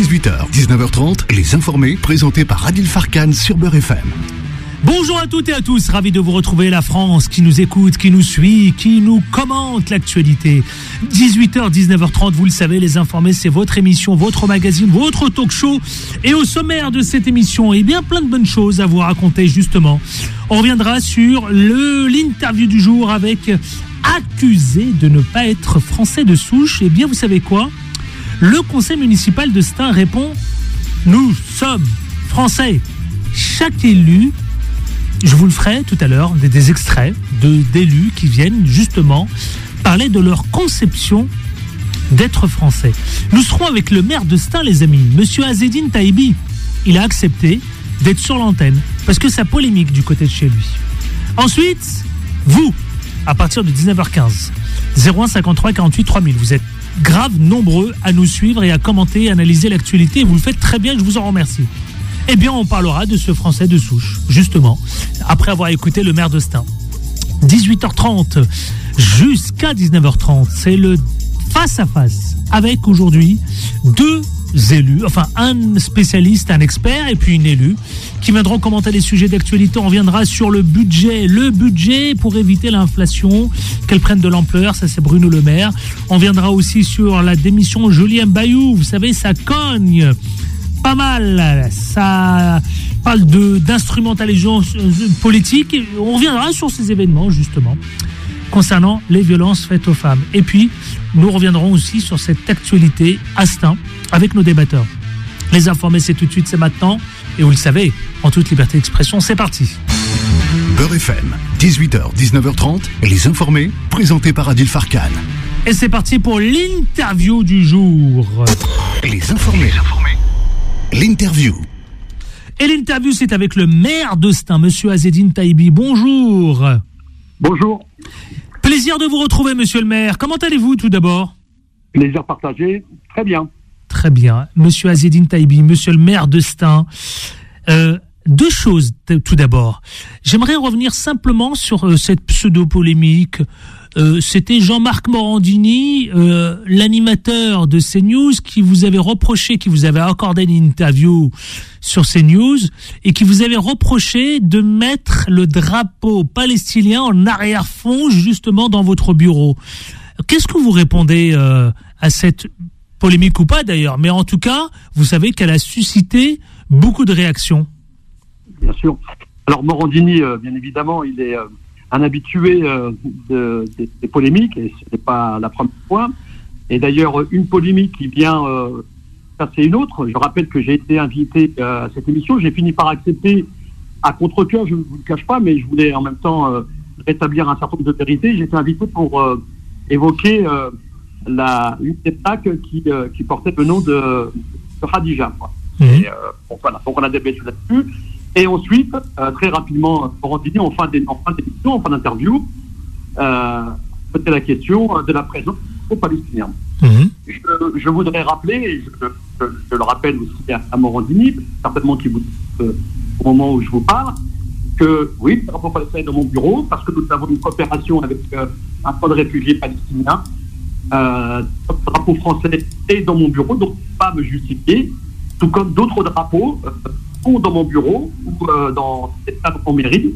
18h, 19h30, Les Informés, présentés par Adil Farkan sur Beurre FM. Bonjour à toutes et à tous, ravi de vous retrouver, la France qui nous écoute, qui nous suit, qui nous commente l'actualité. 18h, 19h30, vous le savez, Les Informés, c'est votre émission, votre magazine, votre talk show. Et au sommaire de cette émission, eh bien, plein de bonnes choses à vous raconter, justement. On reviendra sur l'interview du jour avec accusé de ne pas être français de souche. Eh bien, vous savez quoi ? Le conseil municipal de Stein répond « Nous sommes français ». Chaque élu, je vous le ferai tout à l'heure, des extraits d'élus qui viennent justement parler de leur conception d'être français. Nous serons avec le maire de Stein, les amis, Monsieur Azzedine Taïbi. Il a accepté d'être sur l'antenne parce que ça polémique du côté de chez lui. Ensuite, vous, à partir de 19h15, 01 53 48 3000, vous êtes grave nombreux à nous suivre et à commenter, à analyser l'actualité. Vous le faites très bien, je vous en remercie. Eh bien, on parlera de ce Français de souche, justement, après avoir écouté le maire de Stein. 18h30 jusqu'à 19h30, c'est le face-à-face avec aujourd'hui deux élus, enfin un spécialiste, un expert et puis une élue qui viendront commenter les sujets d'actualité. On reviendra sur le budget pour éviter l'inflation, qu'elle prenne de l'ampleur, ça c'est Bruno Le Maire. On viendra aussi sur la démission Julien Bayou, vous savez, ça cogne pas mal, ça parle d'instrumentalisation politique. On reviendra sur ces événements justement concernant les violences faites aux femmes. Et puis nous reviendrons aussi sur cette actualité à Stein avec nos débatteurs. Les Informés, c'est tout de suite, c'est maintenant, et vous le savez, en toute liberté d'expression, c'est parti. Beurre FM, 18h, 19h30, Les Informés, présentés par Adil Farkan. Et c'est parti pour l'interview du jour. Les Informés. L'interview. Et l'interview, c'est avec le maire de Stein, Monsieur Azzedine Taïbi. Bonjour. Bonjour. Plaisir de vous retrouver, Monsieur le maire. Comment allez-vous, tout d'abord ? Plaisir partagé. Très bien. Très bien. Monsieur Azzedine Taïbi, Monsieur le maire de Stein. Deux choses, tout d'abord. J'aimerais revenir simplement sur cette pseudo-polémique. C'était Jean-Marc Morandini, l'animateur de CNews, qui vous avait reproché, qui vous avait accordé une interview sur CNews et qui vous avait reproché de mettre le drapeau palestinien en arrière-fond justement dans votre bureau. Qu'est-ce que vous répondez à cette polémique ou pas d'ailleurs, mais en tout cas, vous savez qu'elle a suscité beaucoup de réactions. Bien sûr. Alors Morandini, bien évidemment, il est un habitué des polémiques, et ce n'est pas la première fois. Et d'ailleurs, une polémique qui vient passer une autre. Je rappelle que j'ai été invité à cette émission. J'ai fini par accepter à contre-cœur, je ne vous le cache pas, mais je voulais en même temps rétablir un certain nombre de vérités. J'ai été invité pour évoquer une des plaques qui portait le nom de Khadija. Et, voilà. Donc on a débattu là-dessus. Et ensuite, très rapidement, Morandini, en fin d'émission, en fin d'interview, posait la question de la présence aux Palestiniens. Je voudrais rappeler, et je le rappelle aussi à Morandini, certainement qu'il vous dit au moment où je vous parle, que oui, le drapeau palestinien est dans mon bureau, parce que nous avons une coopération avec un camp de réfugiés palestiniens. Le drapeau français est dans mon bureau, donc je ne peux pas me justifier, tout comme d'autres drapeaux sont dans mon bureau ou dans des stades en mairie,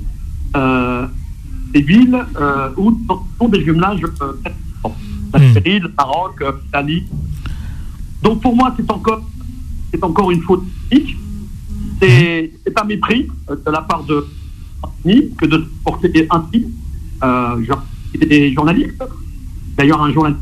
des villes où sont des jumelages l'Algérie, le Maroc, l'Italie. Donc pour moi, c'est encore une faute politique. C'est un mépris de la part de que de porter ainsi des journalistes. D'ailleurs, un journaliste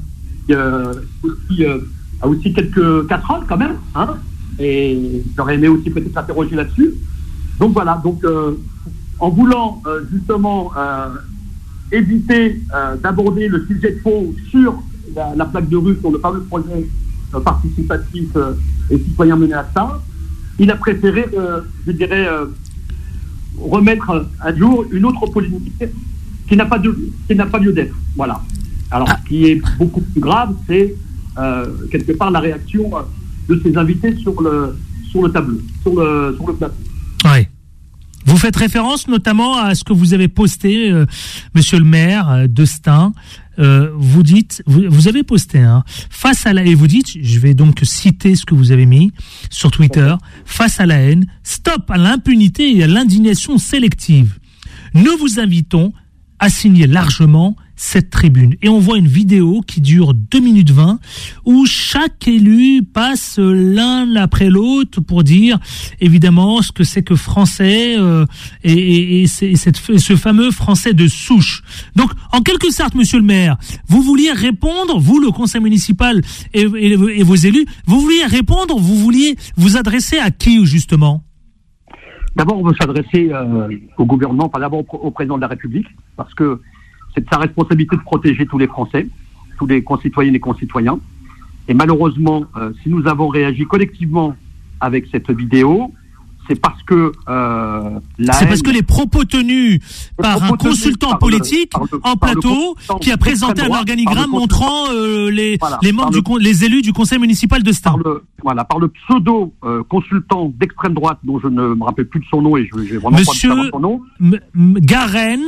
a aussi quelques casseroles quand même, hein, et j'aurais aimé aussi peut-être s'interroger là-dessus. Donc voilà, en voulant justement éviter d'aborder le sujet de fond sur la plaque de rue, sur le fameux projet participatif et citoyen mené à ça, il a préféré, je dirais, remettre à jour une autre polémique qui n'a pas lieu d'être. Voilà. Alors, ce qui est beaucoup plus grave, c'est quelque part la réaction de ses invités sur le tableau, sur le plateau. Oui. Vous faites référence notamment à ce que vous avez posté, Monsieur le maire d'Estaing. Vous dites, vous avez posté, face à la, et vous dites, je vais donc citer ce que vous avez mis sur Twitter, face à la haine, stop à l'impunité et à l'indignation sélective. Nous vous invitons à signer largement cette tribune. Et on voit une vidéo qui dure 2 minutes 20 où chaque élu passe l'un après l'autre pour dire évidemment ce que c'est que français et ce fameux français de souche. Donc en quelque sorte, monsieur le maire, vous vouliez répondre, vous le conseil municipal et vos élus, vous vouliez répondre, vous vouliez vous adresser à qui justement ? D'abord, on veut s'adresser au gouvernement, pas d'abord au président de la République, parce que c'est de sa responsabilité de protéger tous les Français, tous les concitoyennes et concitoyens. Et malheureusement, si nous avons réagi collectivement avec cette vidéo, c'est parce que parce que les propos tenus par un consultant politique en plateau qui a présenté un organigramme montrant les membres les élus du conseil municipal d'Estaing. Par le pseudo consultant d'extrême droite dont je ne me rappelle plus de son nom et je j'ai vraiment Monsieur pas de son nom. Garen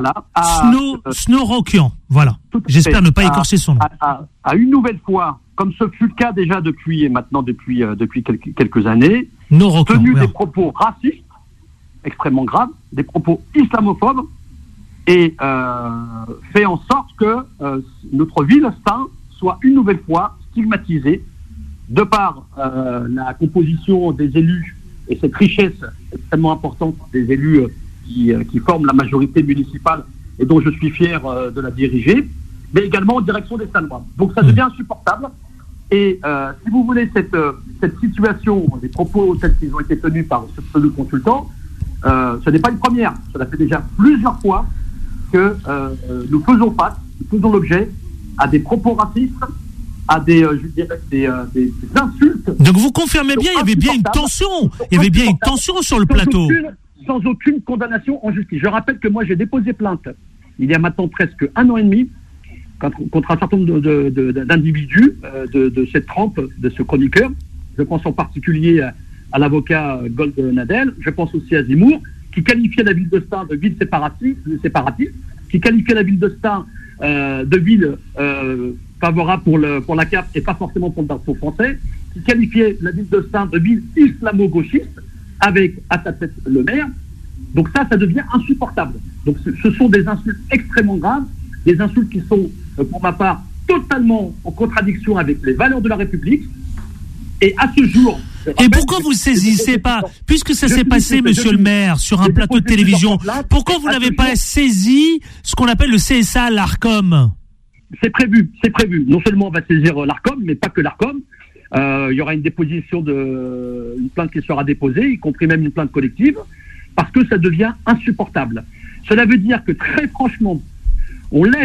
Snorokian. Voilà. J'espère ne pas écorcher son nom. À une nouvelle fois, comme ce fut le cas déjà depuis quelques années, tenu des propos racistes extrêmement graves, des propos islamophobes, et fait en sorte que notre ville Estaing soit une nouvelle fois stigmatisée de par la composition des élus et cette richesse extrêmement importante des élus qui forment la majorité municipale et dont je suis fier de la diriger, mais également en direction des Stainois. Donc ça devient insupportable. Et si vous voulez, cette situation, les propos tels qu'ils ont été tenus par ce pseudo-consultant, ce n'est pas une première. Cela fait déjà plusieurs fois que nous faisons l'objet à des propos racistes, à des insultes. Donc vous confirmez bien, il y avait bien une tension. Il y avait bien une tension sur le plateau. Sans aucune condamnation en justice. Je rappelle que moi j'ai déposé plainte il y a maintenant presque 1 an et demi contre un certain nombre d'individus de cette trempe, de ce chroniqueur. Je pense en particulier à l'avocat Gold Nadel. Je pense aussi à Zemmour, qui qualifiait la ville d'Estaing de ville séparatiste, qui qualifiait la ville d'Estaing de ville favorable pour la CAP et pas forcément pour le drapeau français, qui qualifiait la ville d'Estaing de ville islamo-gauchiste, avec à sa tête le maire. Donc ça devient insupportable. Donc ce sont des insultes extrêmement graves, des insultes qui sont, pour ma part, totalement en contradiction avec les valeurs de la République. Et à ce jour... Et pourquoi vous ne saisissez pas, puisque ça s'est passé, monsieur le maire, sur un plateau de télévision, pourquoi vous n'avez pas saisi ce qu'on appelle le CSA, l'ARCOM ? C'est prévu. Non seulement on va saisir l'ARCOM, mais pas que l'ARCOM. Il y aura une plainte qui sera déposée, y compris même une plainte collective, parce que ça devient insupportable. Cela veut dire que très franchement, on laisse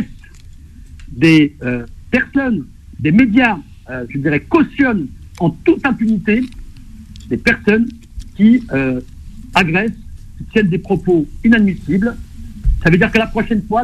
des personnes, des médias, cautionnent en toute impunité des personnes qui agressent, qui tiennent des propos inadmissibles. Ça veut dire que la prochaine fois,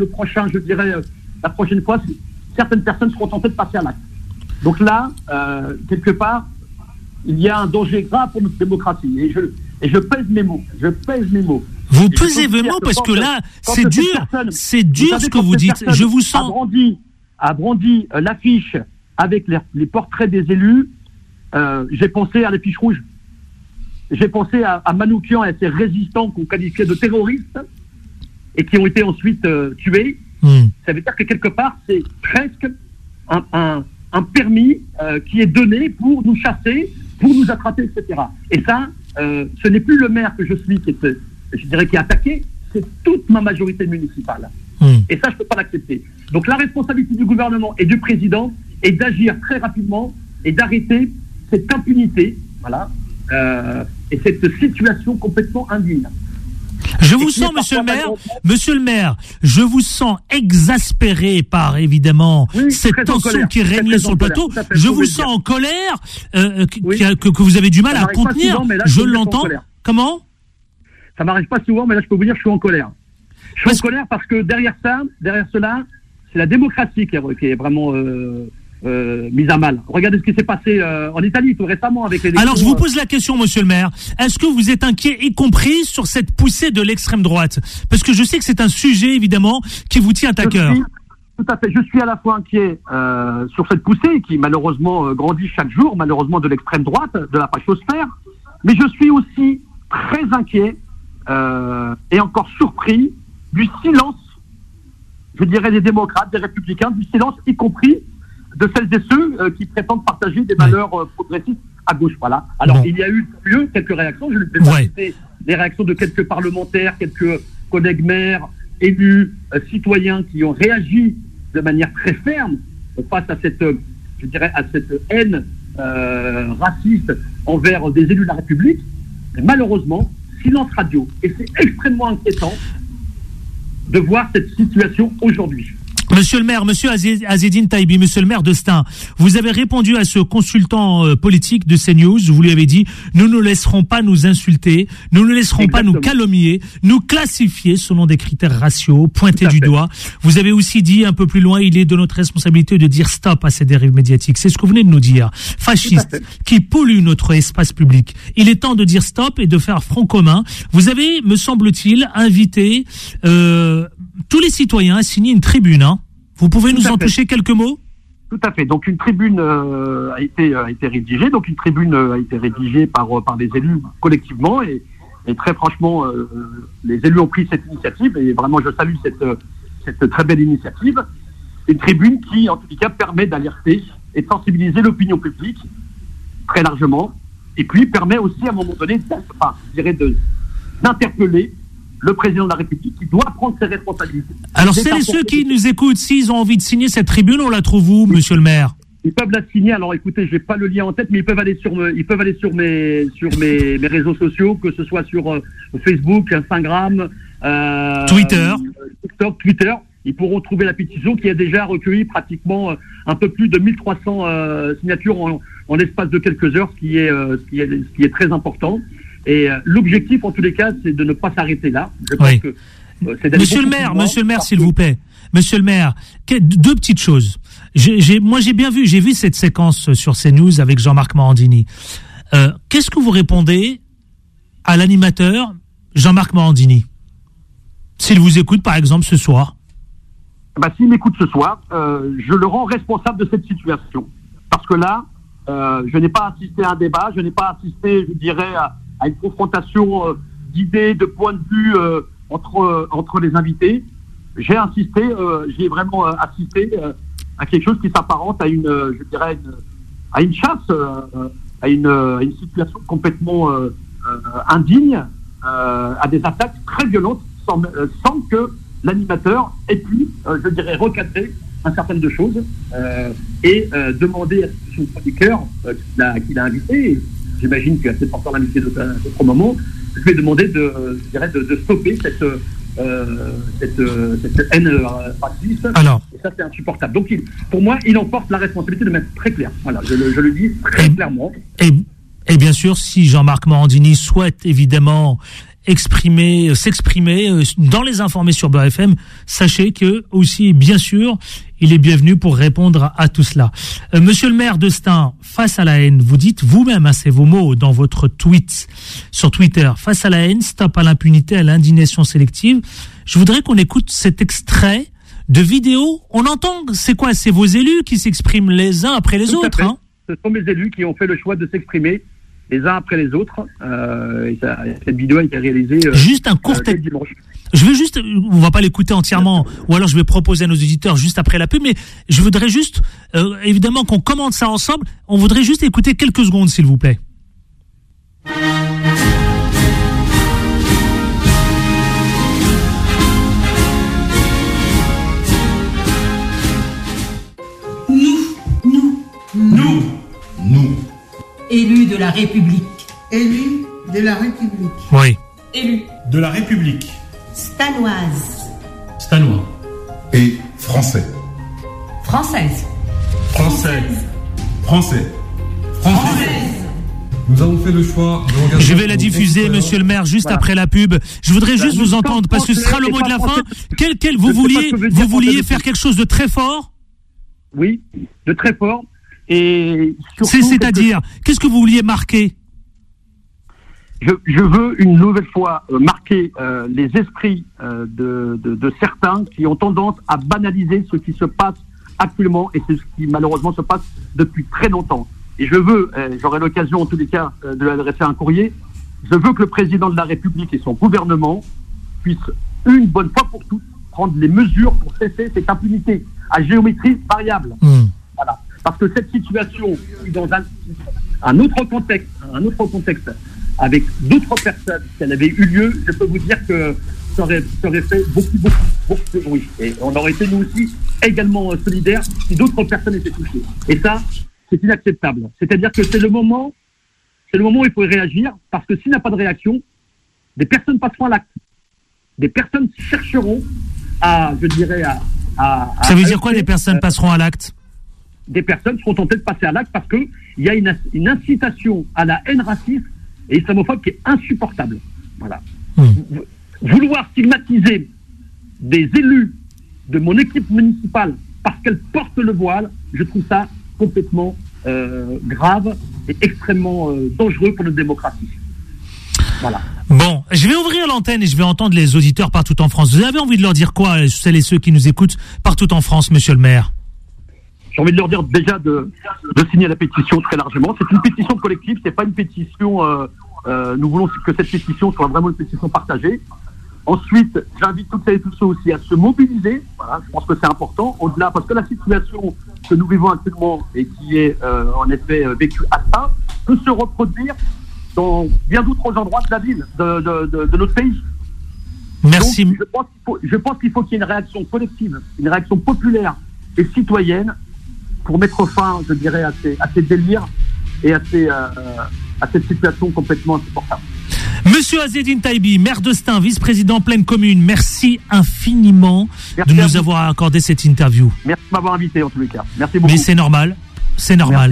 certaines personnes seront tentées de passer à l'acte. Donc là, quelque part, il y a un danger grave pour notre démocratie. Et je pèse mes mots. Vous pesez vos mots parce que là, c'est dur ce que vous dites. Je vous sens... a brandi l'affiche avec les portraits des élus. J'ai pensé à l'affiche rouge. J'ai pensé à Manoukian et à ces résistants qu'on qualifiait de terroristes et qui ont été ensuite tués. Ça veut dire que quelque part, c'est presque un permis qui est donné pour nous chasser, pour nous attraper, etc. Et ça, ce n'est plus le maire que je suis qui est attaqué, c'est toute ma majorité municipale. Et ça, je ne peux pas l'accepter. Donc la responsabilité du gouvernement et du président est d'agir très rapidement et d'arrêter cette impunité, et cette situation complètement indigne. Je vous sens, monsieur le maire, je vous sens exaspéré par, évidemment, cette tension qui régnait sur le plateau. Je vous sens en colère, que vous avez du mal à contenir. Je l'entends. Comment ? Ça m'arrive pas souvent, mais là, je peux vous dire que je suis en colère. Je suis en colère parce que derrière cela, c'est la démocratie qui est vraiment mise à mal. Regardez ce qui s'est passé en Italie tout récemment avec les élections. Alors je vous pose la question, monsieur le maire, est-ce que vous êtes inquiet, y compris sur cette poussée de l'extrême droite? Parce que je sais que c'est un sujet évidemment qui vous tient à cœur. Tout à fait. Je suis à la fois inquiet sur cette poussée qui malheureusement grandit chaque jour, malheureusement de l'extrême droite, de la fachosphère, mais je suis aussi très inquiet et encore surpris du silence, je dirais, des démocrates, des républicains, du silence y compris de celles et ceux qui prétendent partager des valeurs progressistes à gauche. Voilà. Alors, il y a eu quelques réactions. Je ne vais pas citer les réactions de quelques parlementaires, quelques collègues maires, élus, citoyens qui ont réagi de manière très ferme face à cette, je dirais, à cette haine raciste envers des élus de la République. Mais malheureusement, silence radio. Et c'est extrêmement inquiétant de voir cette situation aujourd'hui. Monsieur le maire, monsieur Azzedine Taibi, monsieur le maire de Stein, vous avez répondu à ce consultant politique de CNews, vous lui avez dit, nous ne laisserons pas nous insulter, nous ne laisserons pas nous calomnier, nous classifier selon des critères raciaux, pointer du doigt. Vous avez aussi dit un peu plus loin, il est de notre responsabilité de dire stop à ces dérives médiatiques. C'est ce que vous venez de nous dire. Fascistes, qui polluent notre espace public. Il est temps de dire stop et de faire front commun. Vous avez, me semble-t-il, invité tous les citoyens à signer une tribune, hein. Vous pouvez nous en toucher quelques mots? Tout à fait. Donc une tribune a été rédigée. Donc une tribune a été rédigée par des élus collectivement et très franchement, les élus ont pris cette initiative et vraiment je salue cette très belle initiative. Une tribune qui, en tout cas, permet d'alerter et de sensibiliser l'opinion publique très largement et puis permet aussi à un moment donné, d'interpeller le président de la République qui doit prendre ses responsabilités. Alors, celles et ceux qui nous écoutent, s'ils ont envie de signer cette tribune, on la trouve où, monsieur le maire? Ils peuvent la signer. Alors, écoutez, j'ai pas le lien en tête, mais ils peuvent aller sur mes réseaux sociaux, que ce soit sur Facebook, Instagram, Twitter. TikTok, Twitter. Ils pourront trouver la pétition qui a déjà recueilli pratiquement un peu plus de 1300 signatures en l'espace de quelques heures, ce qui est très important. Et l'objectif, en tous les cas, c'est de ne pas s'arrêter là. Je pense que, Monsieur le maire, s'il vous plaît. Monsieur le maire, deux petites choses. Moi, j'ai vu cette séquence sur CNews avec Jean-Marc Morandini. Qu'est-ce que vous répondez à l'animateur Jean-Marc Morandini, s'il vous écoute, par exemple, ce soir? S'il m'écoute ce soir, je le rends responsable de cette situation. Parce que là, je n'ai pas assisté à un débat, je n'ai pas assisté, je dirais, à une confrontation d'idées, de points de vue entre les invités. J'ai vraiment assisté à quelque chose qui s'apparente à une chasse, à une situation complètement indigne, à des attaques très violentes, sans que l'animateur ait pu, recadrer un certain nombre de choses et demander à son chroniqueur qu'il a invité. J'imagine qu'il a peut-être encore l'invité d'autres moments. Je vais demander de stopper cette haine raciste. Alors, et ça, c'est insupportable. Donc, pour moi, il emporte la responsabilité de mettre très clair. Voilà, je le dis très clairement. Et bien sûr, si Jean-Marc Morandini souhaite évidemment s'exprimer dans les informés sur Beurre FM, sachez que aussi, bien sûr, il est bienvenu pour répondre à tout cela. Monsieur le maire de Stein, face à la haine, vous dites vous-même, c'est vos mots dans votre tweet sur Twitter, face à la haine, stop à l'impunité, à l'indignation sélective. Je voudrais qu'on écoute cet extrait de vidéo. On entend, c'est quoi? C'est vos élus qui s'expriment les uns après les autres, hein? Ce sont mes élus qui ont fait le choix de s'exprimer les uns après les autres. Cette vidéo a été réalisée juste un court dimanche. Je veux juste, on va pas l'écouter entièrement, ou alors je vais proposer à nos auditeurs juste après la pub, mais je voudrais juste, évidemment qu'on commente ça ensemble, on voudrait juste écouter quelques secondes, s'il vous plaît. Nous. Élus de la République. Élus de la République. Oui. Élus de la République. Stanoise. Stanois. Et français. Française. Français. Nous avons fait le choix de regarder. Je vais la diffuser, monsieur le maire, juste après la pub. Je voudrais juste vous entendre, parce que ce sera le mot de la fin. Vous vouliez faire quelque chose de très fort? oui, de très fort. Et c'est-à-dire, qu'est-ce que vous vouliez marquer? Je veux une nouvelle fois marquer les esprits de certains qui ont tendance à banaliser ce qui se passe actuellement, et c'est ce qui malheureusement se passe depuis très longtemps. Et je veux, j'aurai l'occasion en tous les cas de lui adresser un courrier, je veux que le président de la République et son gouvernement puissent une bonne fois pour toutes prendre les mesures pour cesser cette impunité à géométrie variable. Voilà. Parce que cette situation, dans un autre contexte, avec d'autres personnes, si elle avait eu lieu, je peux vous dire que ça aurait fait beaucoup de bruit. Et on aurait été nous aussi également solidaires si d'autres personnes étaient touchées. Et ça, c'est inacceptable. C'est-à-dire que c'est le moment où il faut réagir, parce que s'il n'y a pas de réaction, des personnes passeront à l'acte. Des personnes chercheront à. Ça veut dire quoi, des personnes passeront à l'acte? Des personnes seront tentées de passer à l'acte parce qu'il y a une incitation à la haine raciste et islamophobe qui est insupportable. Voilà. Vouloir stigmatiser des élus de mon équipe municipale parce qu'elles portent le voile, je trouve ça complètement grave et extrêmement dangereux pour notre démocratie. Voilà. Bon, je vais ouvrir l'antenne et je vais entendre les auditeurs partout en France. Vous avez envie de leur dire quoi, celles et ceux qui nous écoutent partout en France, monsieur le maire? J'ai envie de leur dire déjà de signer la pétition très largement. C'est une pétition collective, c'est pas une pétition. Nous voulons que cette pétition soit vraiment une pétition partagée. Ensuite, j'invite toutes celles et tous ceux aussi à se mobiliser. Voilà, je pense que c'est important. Au-delà, parce que la situation que nous vivons actuellement et qui est en effet vécue à ça, peut se reproduire dans bien d'autres endroits de la ville, de notre pays. Merci. Donc, je pense qu'il faut qu'il y ait une réaction collective, une réaction populaire et citoyenne pour mettre fin, je dirais, à ces délires et à cette situation complètement insupportable. Monsieur Azzedine Taibi, maire de Stein, vice-président pleine commune, merci infiniment de nous avoir accordé cette interview. Merci de m'avoir invité en tous les cas. Merci beaucoup. Mais c'est normal, c'est normal.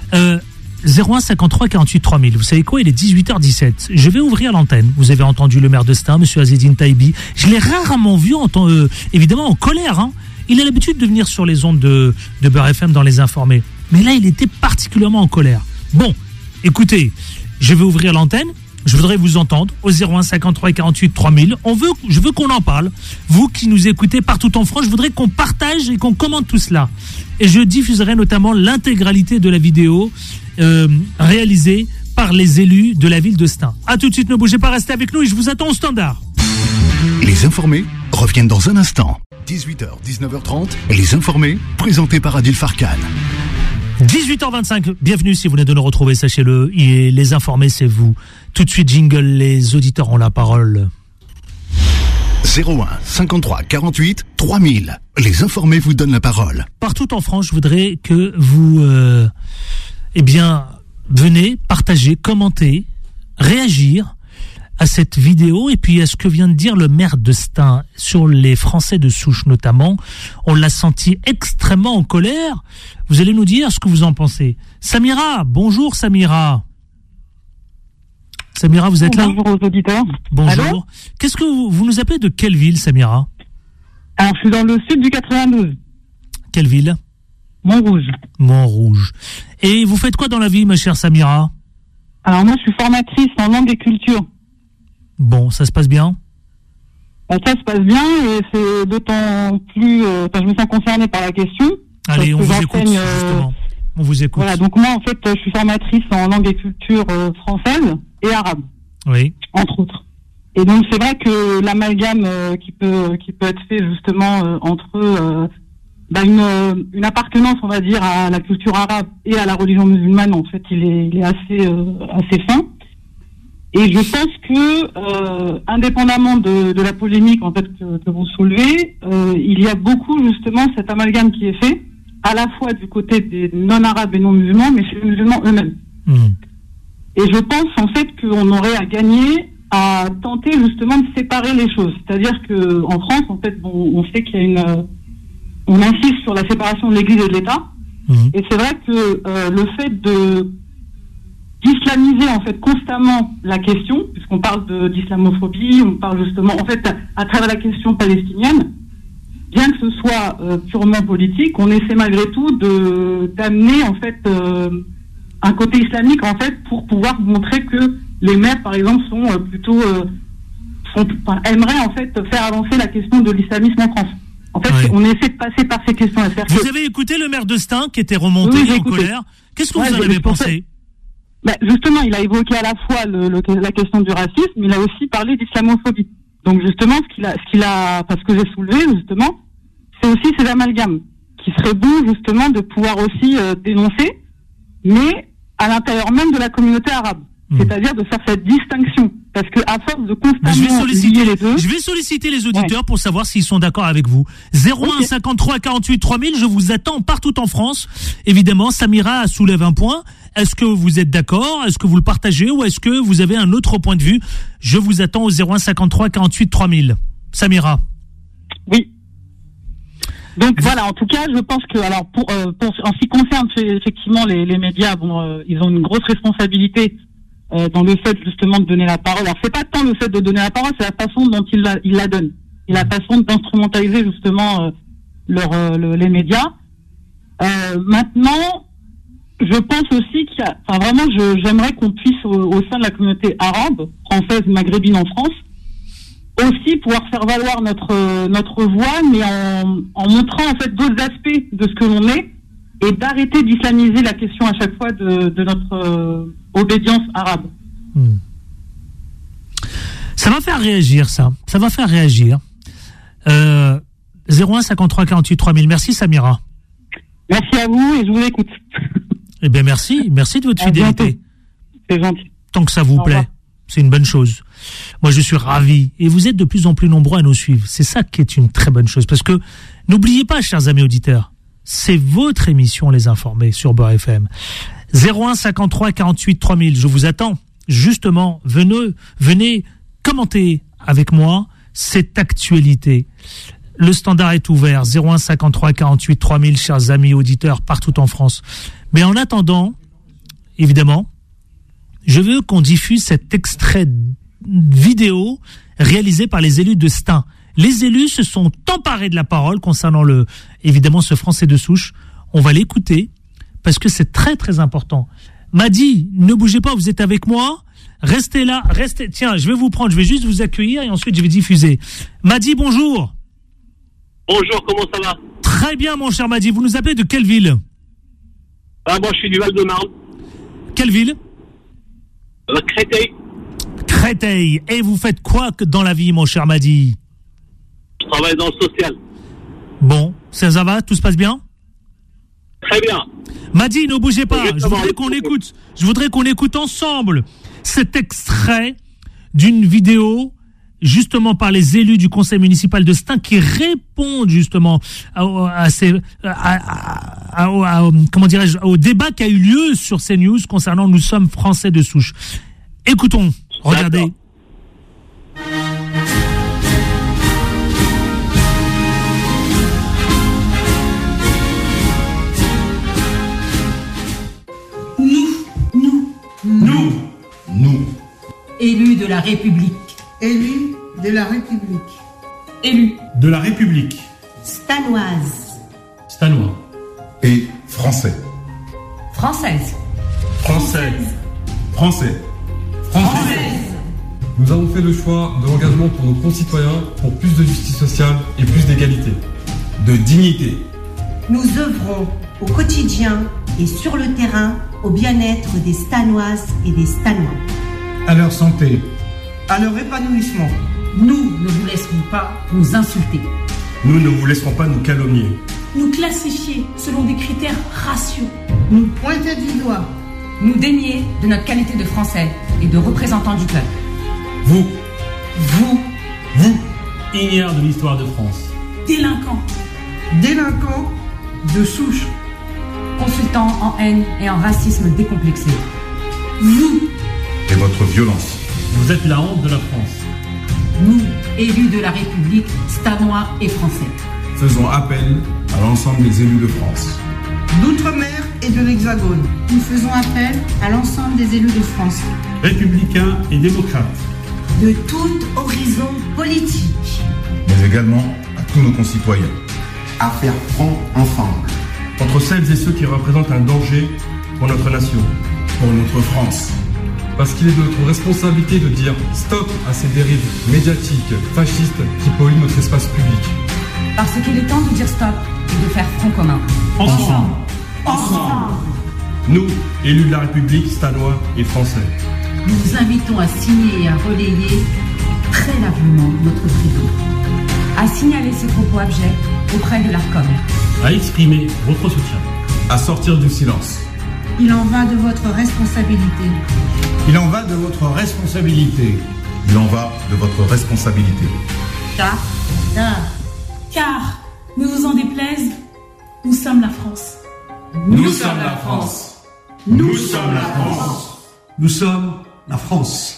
01 53 48 3000. Vous savez quoi, il est 18h17. Je vais ouvrir l'antenne. Vous avez entendu le maire de Stein, monsieur Azzedine Taibi. Je l'ai rarement vu évidemment en colère. Hein. Il a l'habitude de venir sur les ondes de Beurre FM dans Les Informés. Mais là, il était particulièrement en colère. Bon, écoutez, je vais ouvrir l'antenne. Je voudrais vous entendre au 01 53 48 3000. Je veux qu'on en parle. Vous qui nous écoutez partout en France, je voudrais qu'on partage et qu'on commente tout cela. Et je diffuserai notamment l'intégralité de la vidéo réalisée par les élus de la ville de Stein. A tout de suite, ne bougez pas, restez avec nous et je vous attends au standard. Les Informés reviennent dans un instant. 18h, 19h30, Les Informés, présentés par Adil Farkan. 18h25, bienvenue si vous venez de nous retrouver, sachez-le, et Les Informés, c'est vous. Tout de suite, jingle, les auditeurs ont la parole. 01 53 48 3000. Les Informés vous donnent la parole. Partout en France, je voudrais que vous, venez partager, commenter, réagir à cette vidéo et puis à ce que vient de dire le maire de Stein sur les Français de souche notamment. On l'a senti extrêmement en colère. Vous allez nous dire ce que vous en pensez. Samira, bonjour Samira. Samira, vous êtes là? Bonjour aux auditeurs. Bonjour. Allô? Qu'est-ce que vous nous appelez de quelle ville, Samira? Alors, je suis dans le sud du 92. Quelle ville? Montrouge. Montrouge. Et vous faites quoi dans la vie, ma chère Samira? Alors, moi, je suis formatrice en langue et culture. Bon, ça se passe bien? Ça se passe bien et c'est d'autant plus... je me sens concernée par la question. Allez, on vous écoute, justement. On vous écoute. Voilà, donc moi, en fait, je suis formatrice en langue et culture française et arabe. Oui. Entre autres. Et donc, c'est vrai que l'amalgame qui peut être fait, justement, entre une appartenance, on va dire, à la culture arabe et à la religion musulmane, en fait, il est assez fin. Et je pense que, indépendamment de la polémique en fait que vous soulevez, il y a beaucoup justement cet amalgame qui est fait, à la fois du côté des non-arabes et non-musulmans, mais chez les musulmans eux-mêmes. Et je pense en fait qu'on aurait à gagner à tenter justement de séparer les choses. C'est-à-dire que en France, en fait, on sait qu'il y a on insiste sur la séparation de l'Église et de l'État. Et c'est vrai que le fait d'islamiser en fait constamment la question, puisqu'on parle d'islamophobie, on parle justement en fait à travers la question palestinienne, bien que ce soit purement politique, on essaie malgré tout d'amener en fait un côté islamique en fait pour pouvoir montrer que les maires, par exemple, sont plutôt aimeraient en fait faire avancer la question de l'islamisme en France. En fait, on essaie de passer par ces questions-là. Vous avez écouté le maire de Stein qui était remonté en colère. Qu'est-ce que vous en avez pensé? Justement, il a évoqué à la fois la question du racisme, mais il a aussi parlé d'islamophobie. Donc justement, parce que j'ai soulevé justement, c'est aussi ces amalgames qui serait bon justement de pouvoir aussi dénoncer, mais à l'intérieur même de la communauté arabe. C'est-à-dire de faire cette distinction. Parce que à force de constamment lier les deux... Je vais solliciter les auditeurs pour savoir s'ils sont d'accord avec vous. 01 53 48 3000, je vous attends partout en France. Évidemment, Samira soulève un point. Est-ce que vous êtes d'accord? Est-ce que vous le partagez? Ou est-ce que vous avez un autre point de vue? Je vous attends au 01 53 48 3000. Samira. Oui. Donc voilà, en tout cas, je pense que alors en ce qui concerne effectivement les médias, ils ont une grosse responsabilité dans le fait justement de donner la parole. Alors c'est pas tant le fait de donner la parole, c'est la façon dont ils la donnent et la façon d'instrumentaliser justement les médias. Maintenant, je pense aussi qu'il y a, j'aimerais qu'on puisse au sein de la communauté arabe, française, maghrébine en France, aussi pouvoir faire valoir notre voix, mais en montrant en fait d'autres aspects de ce que l'on est, et d'arrêter d'islamiser la question à chaque fois de notre obédience arabe. Ça va faire réagir, ça. Ça va faire réagir. 01 53 48 3000. Merci Samira. Merci à vous et je vous écoute. Eh bien merci de votre fidélité. C'est gentil. Tant que ça vous plaît, c'est une bonne chose. Moi je suis ravi et vous êtes de plus en plus nombreux à nous suivre. C'est ça qui est une très bonne chose parce que n'oubliez pas, chers amis auditeurs, c'est votre émission Les Informés sur Beurre FM. 01 53 48 3000, je vous attends. Justement, venez commenter avec moi cette actualité. Le standard est ouvert, 01 53 48 3000, chers amis auditeurs partout en France. Mais en attendant, évidemment, je veux qu'on diffuse cet extrait vidéo réalisé par les élus de Stein. Les élus se sont emparés de la parole concernant évidemment ce Français de souche. On va l'écouter parce que c'est très très important. Madi, ne bougez pas, vous êtes avec moi. Restez là, restez. Tiens, je vais juste vous accueillir et ensuite je vais diffuser. Madi, bonjour. Bonjour, comment ça va? Très bien, mon cher Madi. Vous nous appelez de quelle ville? Moi, je suis du Val-de-Marne. Quelle ville? Créteil. Créteil. Et vous faites quoi dans la vie, mon cher Madi? Je travaille dans le social. Bon, ça va? Tout se passe bien? Très bien. Madi, ne bougez pas. Je voudrais qu'on écoute ensemble cet extrait d'une vidéo justement par les élus du conseil municipal de Stein qui répondent justement au débat qui a eu lieu sur CNews concernant Nous sommes Français de souche. Écoutons, regardez. D'accord. Nous. Élus de la République. Élus de la République. Élus De la République. stanoises. Stanois. Et français. Françaises. Français. Nous avons fait le choix de l'engagement pour nos concitoyens, pour plus de justice sociale et plus d'égalité. De dignité. Nous œuvrons au quotidien et sur le terrain au bien-être des Stanoises et des Stanois. À leur santé. À leur épanouissement. Nous ne vous laisserons pas nous insulter. Nous ne vous laisserons pas nous calomnier. Nous classifier selon des critères raciaux. Nous pointer du doigt. Nous dénier de notre qualité de Français et de représentants du peuple. Vous, Ignares de l'histoire de France. Délinquants. Délinquants de souche. Consultants en haine et en racisme décomplexé. Vous, Et votre violence. Vous êtes la honte de la France. nous, élus de la République, Stanois et Français. Faisons appel à l'ensemble des élus de France. D'outre-mer et de l'Hexagone. Nous faisons appel à l'ensemble des élus de France. républicains et démocrates. De tout horizon politique. Mais également à tous nos concitoyens. À faire front ensemble. Contre celles et ceux qui représentent un danger pour notre nation. Pour notre France. Parce qu'il est de notre responsabilité de dire stop à ces dérives médiatiques, fascistes qui polluent notre espace public. Parce qu'il est temps de dire stop et de faire front commun. Ensemble. Nous, élus de la République, stanois et français. Nous vous invitons à signer et à relayer préalablement notre credo. À signaler ces propos abjects auprès de l'ARCOM. À exprimer votre soutien. À sortir du silence. Il en va de votre responsabilité. Il en va de votre responsabilité. Il en va de votre responsabilité. Car, ne vous en déplaise, nous sommes la France. Nous sommes la France. Nous sommes la France. Nous sommes la France.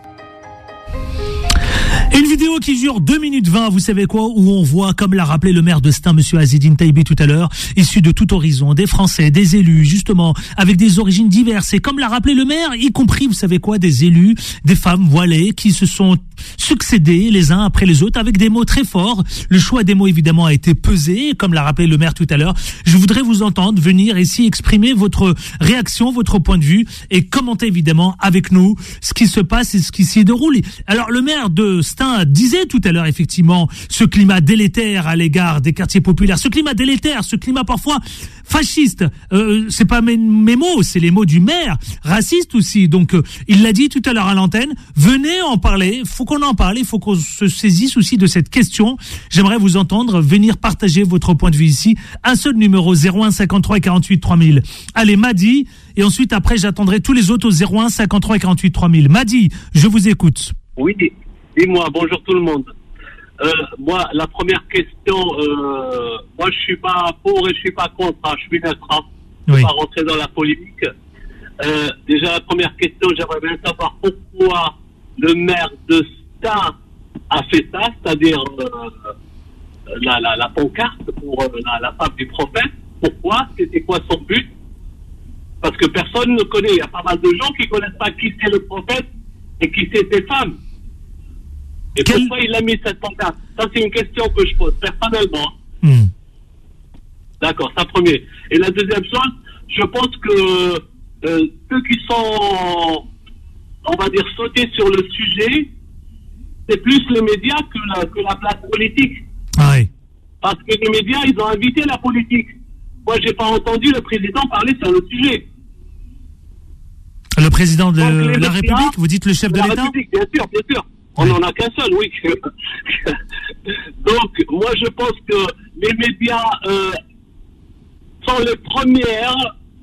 Une vidéo qui dure 2 minutes 20, vous savez quoi, où on voit, comme l'a rappelé le maire de Stein, monsieur Azzedine Taïbi tout à l'heure, issus de tout horizon, des Français, des élus, justement, avec des origines diverses. Et comme l'a rappelé le maire, y compris, vous savez quoi, des élus, des femmes voilées qui se sont succédés les uns après les autres avec des mots très forts. Le choix des mots, évidemment, a été pesé, comme l'a rappelé le maire tout à l'heure. Je voudrais vous entendre venir ici exprimer votre réaction, votre point de vue et commenter, évidemment, avec nous ce qui se passe et ce qui s'y déroule. Alors, le maire de Stein disait tout à l'heure, effectivement, ce climat délétère à l'égard des quartiers populaires, ce climat délétère, ce climat parfois fasciste, c'est pas mes mots, c'est les mots du maire, raciste aussi. Donc, il l'a dit tout à l'heure à l'antenne, venez en parler, faut qu'on en parle, il faut qu'on se saisisse aussi de cette question. J'aimerais vous entendre, venir partager votre point de vue ici. Un seul numéro, 01 53 48 3000. Allez, Madi, et ensuite après j'attendrai tous les autres au 01 53 48 3000. Madi, je vous écoute. Oui, dis-moi, bonjour tout le monde. Moi, la première question, moi je suis pas pour et je suis pas contre, hein, je suis neutre, hein. Je ne vais pas rentrer dans la polémique. Déjà, la première question, j'aimerais bien savoir pourquoi le maire de Stein a fait ça, c'est-à-dire la pancarte pour la femme du prophète. Pourquoi? C'était quoi son but? Parce que personne ne connaît, il y a pas mal de gens qui ne connaissent pas qui c'est le prophète et qui c'est ces femmes. Et pourquoi il a mis cette pancarte? Ça, c'est une question que je pose personnellement. D'accord, ça premier. Et la deuxième chose, je pense que ceux qui sont, on va dire, sautés sur le sujet, c'est plus les médias que la place politique. Ah oui. Parce que les médias, ils ont invité la politique. Moi, j'ai pas entendu le président parler sur le sujet. Le président de la République, vous dites le chef de l'État? Bien sûr, bien sûr. On n'en a qu'un seul, oui. Donc, moi, je pense que les médias sont les premières,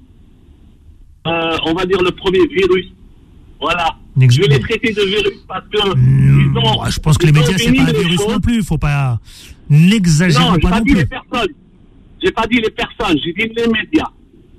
on va dire le premier virus. Voilà. Je vais les traiter de virus parce que je pense que les médias, c'est pas un virus non plus. Faut pas n'exagérer pas non plus. Non, j'ai pas dit les personnes. J'ai pas dit les personnes. J'ai dit les médias.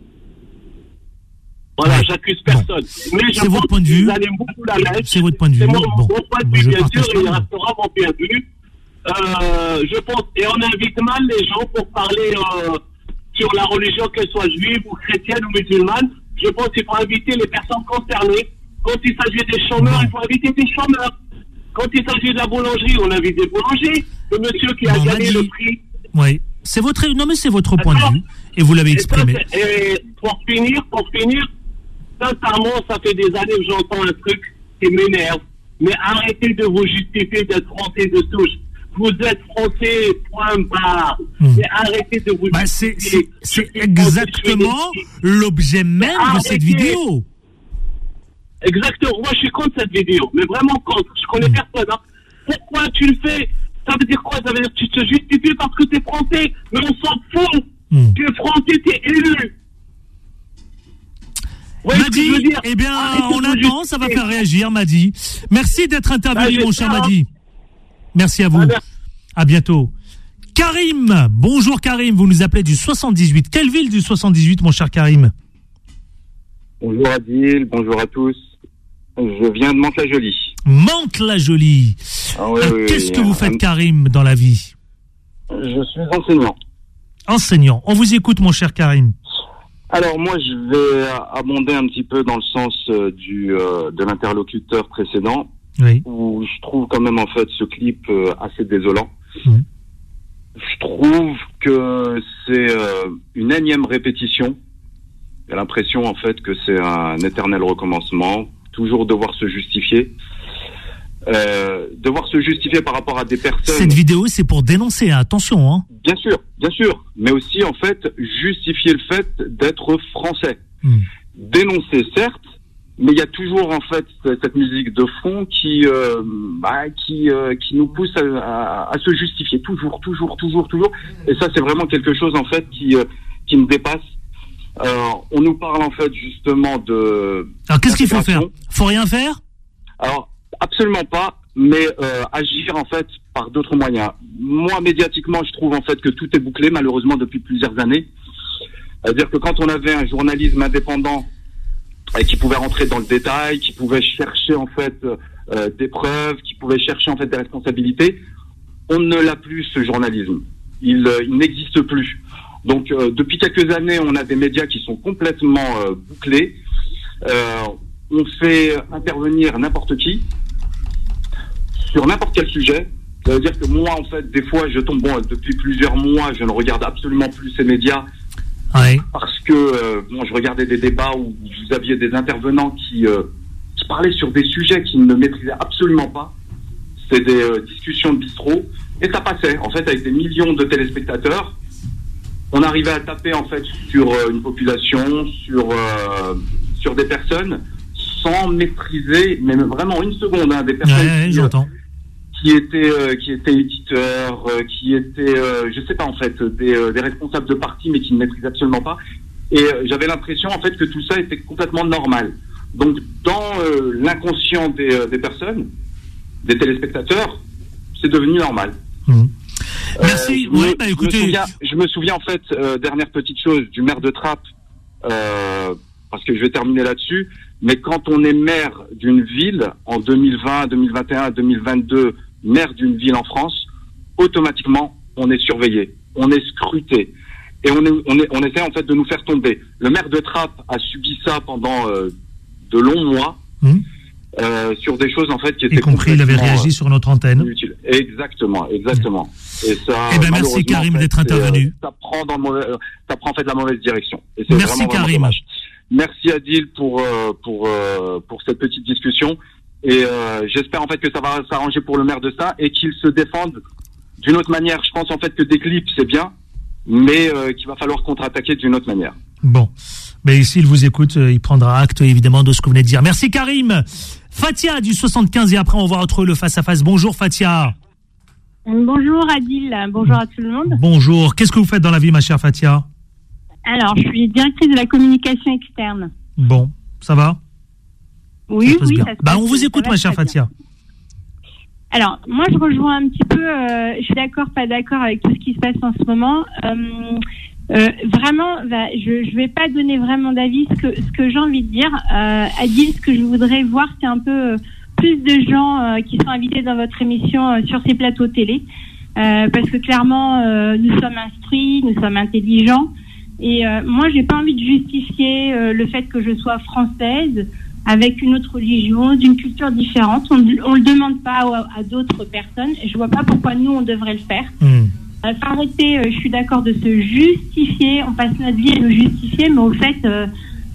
Voilà, j'accuse personne. Mais c'est votre point de vue. C'est votre point de vue. C'est mon point de vue, bien sûr, et il restera mon point de vue. Je pense, et on invite mal les gens pour parler sur la religion, qu'elle soit juive ou chrétienne ou musulmane. Je pense qu'il faut inviter les personnes concernées. Quand il s'agit des chômeurs, il faut inviter des chômeurs. Quand il s'agit de la boulangerie, on invite des boulangers. Le monsieur qui a gagné le prix. Oui, c'est votre point de vue, et vous l'avez exprimé. Et pour finir, sincèrement, ça fait des années que j'entends un truc qui m'énerve. Mais arrêtez de vous justifier d'être français de souche. Vous êtes français, point barre. Et arrêtez de vous justifier. C'est exactement l'objet même de cette vidéo. Exactement. Moi, je suis contre cette vidéo. Mais vraiment contre. Je connais personne. Hein. Pourquoi tu le fais? Ça veut dire quoi? Ça veut dire que tu te justifies parce que tu es français. Mais on s'en fout. Tu es français, tu es élu. Madi, eh bien, on attend, ça va faire réagir, Madi. Merci d'être intervenu, mon cher Madi. Merci à vous. À bientôt. Karim, bonjour Karim, vous nous appelez du 78. Quelle ville du 78, mon cher Karim? Bonjour Adil, bonjour à tous. Je viens de Mantes-la-Jolie. Mantes-la-Jolie. Qu'est-ce que vous faites, Karim, dans la vie? Je suis enseignant. Enseignant. On vous écoute, mon cher Karim. Alors moi, je vais abonder un petit peu dans le sens de l'interlocuteur précédent, où je trouve quand même en fait ce clip assez désolant. Je trouve que c'est une énième répétition. J'ai l'impression en fait que c'est un éternel recommencement, toujours devoir se justifier. Devoir se justifier par rapport à des personnes... Cette vidéo, c'est pour dénoncer, attention. Hein. Bien sûr. Mais aussi, en fait, justifier le fait d'être français. Dénoncer, certes, mais il y a toujours, en fait, cette musique de fond qui nous pousse à se justifier. Toujours. Et ça, c'est vraiment quelque chose, en fait, qui me dépasse. On nous parle, en fait, justement de... Alors, qu'est-ce qu'il faut faire ? Faut rien faire ? Alors, absolument pas, mais agir en fait par d'autres moyens. Moi, médiatiquement, je trouve en fait que tout est bouclé, malheureusement, depuis plusieurs années. C'est-à-dire que quand on avait un journalisme indépendant et qui pouvait rentrer dans le détail, qui pouvait chercher en fait des preuves, qui pouvait chercher en fait des responsabilités, on ne l'a plus, ce journalisme. Il n'existe plus. Donc, depuis quelques années, on a des médias qui sont complètement bouclés. On fait intervenir n'importe qui sur n'importe quel sujet. Ça veut dire que moi, en fait, des fois, je tombe... Bon, depuis plusieurs mois, je ne regarde absolument plus ces médias. Ouais. Parce que, je regardais des débats où vous aviez des intervenants qui parlaient sur des sujets qu'ils ne maîtrisaient absolument pas. C'est des discussions de bistrot. Et ça passait, en fait, avec des millions de téléspectateurs. On arrivait à taper, en fait, sur une population, sur des personnes, sans maîtriser, mais vraiment une seconde, des personnes qui étaient éditeurs, qui étaient, je sais pas en fait, des responsables de parti, mais qui ne maîtrisaient absolument pas. Et j'avais l'impression en fait que tout ça était complètement normal. Donc dans l'inconscient des personnes, des téléspectateurs, c'est devenu normal. Merci. Écoutez, je me souviens en fait, dernière petite chose, du maire de Trappes, parce que je vais terminer là-dessus. Mais quand on est maire d'une ville, en 2020, 2021, 2022, maire d'une ville en France, automatiquement, on est surveillé, on est scruté. Et on essaie en fait de nous faire tomber. Le maire de Trappes a subi ça pendant de longs mois, sur des choses en fait qui étaient... Y compris, il avait réagi sur notre antenne. Inutiles. Exactement. Et ça, merci Karim d'être intervenu. Ça prend en fait la mauvaise direction. Et c'est merci Karim. Dommage. Merci Adil pour cette petite discussion et j'espère en fait que ça va s'arranger pour le maire de ça et qu'il se défende d'une autre manière. Je pense en fait que des clips c'est bien, mais qu'il va falloir contre-attaquer d'une autre manière. Bon, mais s'il vous écoute, il prendra acte évidemment de ce que vous venez de dire. Merci Karim. Fatia du 75 et après on va retrouver le face-à-face. Bonjour Fatia. Bonjour Adil, bonjour à tout le monde. Bonjour, qu'est-ce que vous faites dans la vie ma chère Fatia ? Alors, je suis directrice de la communication externe. Bon, ça va ? Oui, ça se passe. On vous écoute, ma chère Fatia. Alors, moi, je rejoins un petit peu, je suis d'accord, pas d'accord avec tout ce qui se passe en ce moment. Vraiment, je vais pas donner vraiment d'avis. Ce que j'ai envie de dire, Adil, ce que je voudrais voir, c'est un peu plus de gens qui sont invités dans votre émission sur ces plateaux télé. Parce que clairement, nous sommes instruits, nous sommes intelligents. Et moi, j'ai pas envie de justifier le fait que je sois française avec une autre religion, d'une culture différente. On le demande pas à d'autres personnes. Et je vois pas pourquoi nous on devrait le faire. Faut arrêter. Je suis d'accord de se justifier. On passe notre vie à nous justifier, mais au fait, pourquoi ?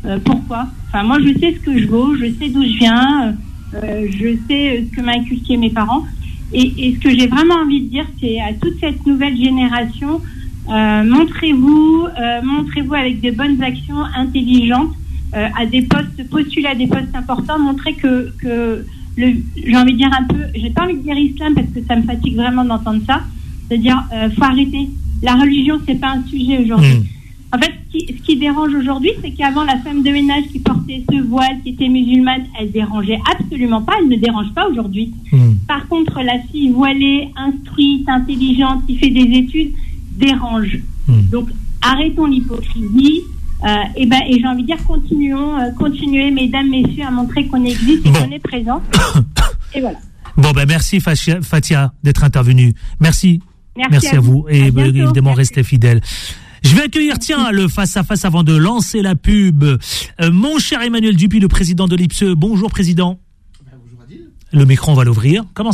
Enfin, moi, je sais ce que je vaux, je sais d'où je viens, je sais ce que m'a inculqué mes parents. Et ce que j'ai vraiment envie de dire, c'est à toute cette nouvelle génération. Montrez-vous avec des bonnes actions intelligentes à des postes, postulez à des postes importants, montrez que j'ai envie de dire un peu, j'ai pas envie de dire islam parce que ça me fatigue vraiment d'entendre ça, c'est-à-dire faut arrêter. La religion c'est pas un sujet aujourd'hui. En fait, ce qui dérange aujourd'hui, c'est qu'avant la femme de ménage qui portait ce voile, qui était musulmane, elle dérangeait absolument pas, elle ne dérange pas aujourd'hui. Par contre, la fille voilée, instruite, intelligente, qui fait des études dérange. Donc arrêtons l'hypocrisie et j'ai envie de dire continuez mesdames, messieurs à montrer qu'on existe et qu'on est présent. Et voilà. Bon merci Fatia d'être intervenue. Merci à vous et évidemment restez fidèles. Je vais accueillir le face-à-face avant de lancer la pub. Mon cher Emmanuel Dupuis, le président de l'IPSE. Bonjour président. Bonjour Adil. Le micro on va l'ouvrir. Comment ça va ?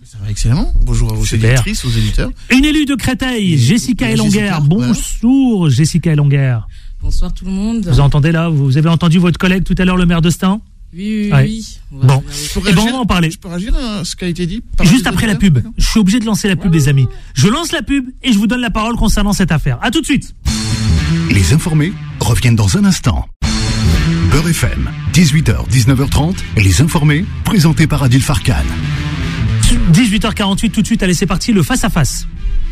Ça va excellemment. Bonjour à vos éditrices, aux éditeurs. Une élue de Créteil, Jessica Elonguer. Bonjour, Jessica Elonguer. Bonsoir tout le monde. Vous entendez là, vous avez entendu votre collègue tout à l'heure, le maire de Stains ? Oui. Bon, et bon, on va en parler. Je peux réagir à ce qui a été dit juste après la pub. Je suis obligé de lancer la pub, les amis. Je lance la pub et je vous donne la parole concernant cette affaire. À tout de suite. Les informés reviennent dans un instant. Beurre FM, 18h, 19h30, les informés, présentés par Adil Farkan. 18h48, tout de suite, allez, c'est parti, le face-à-face.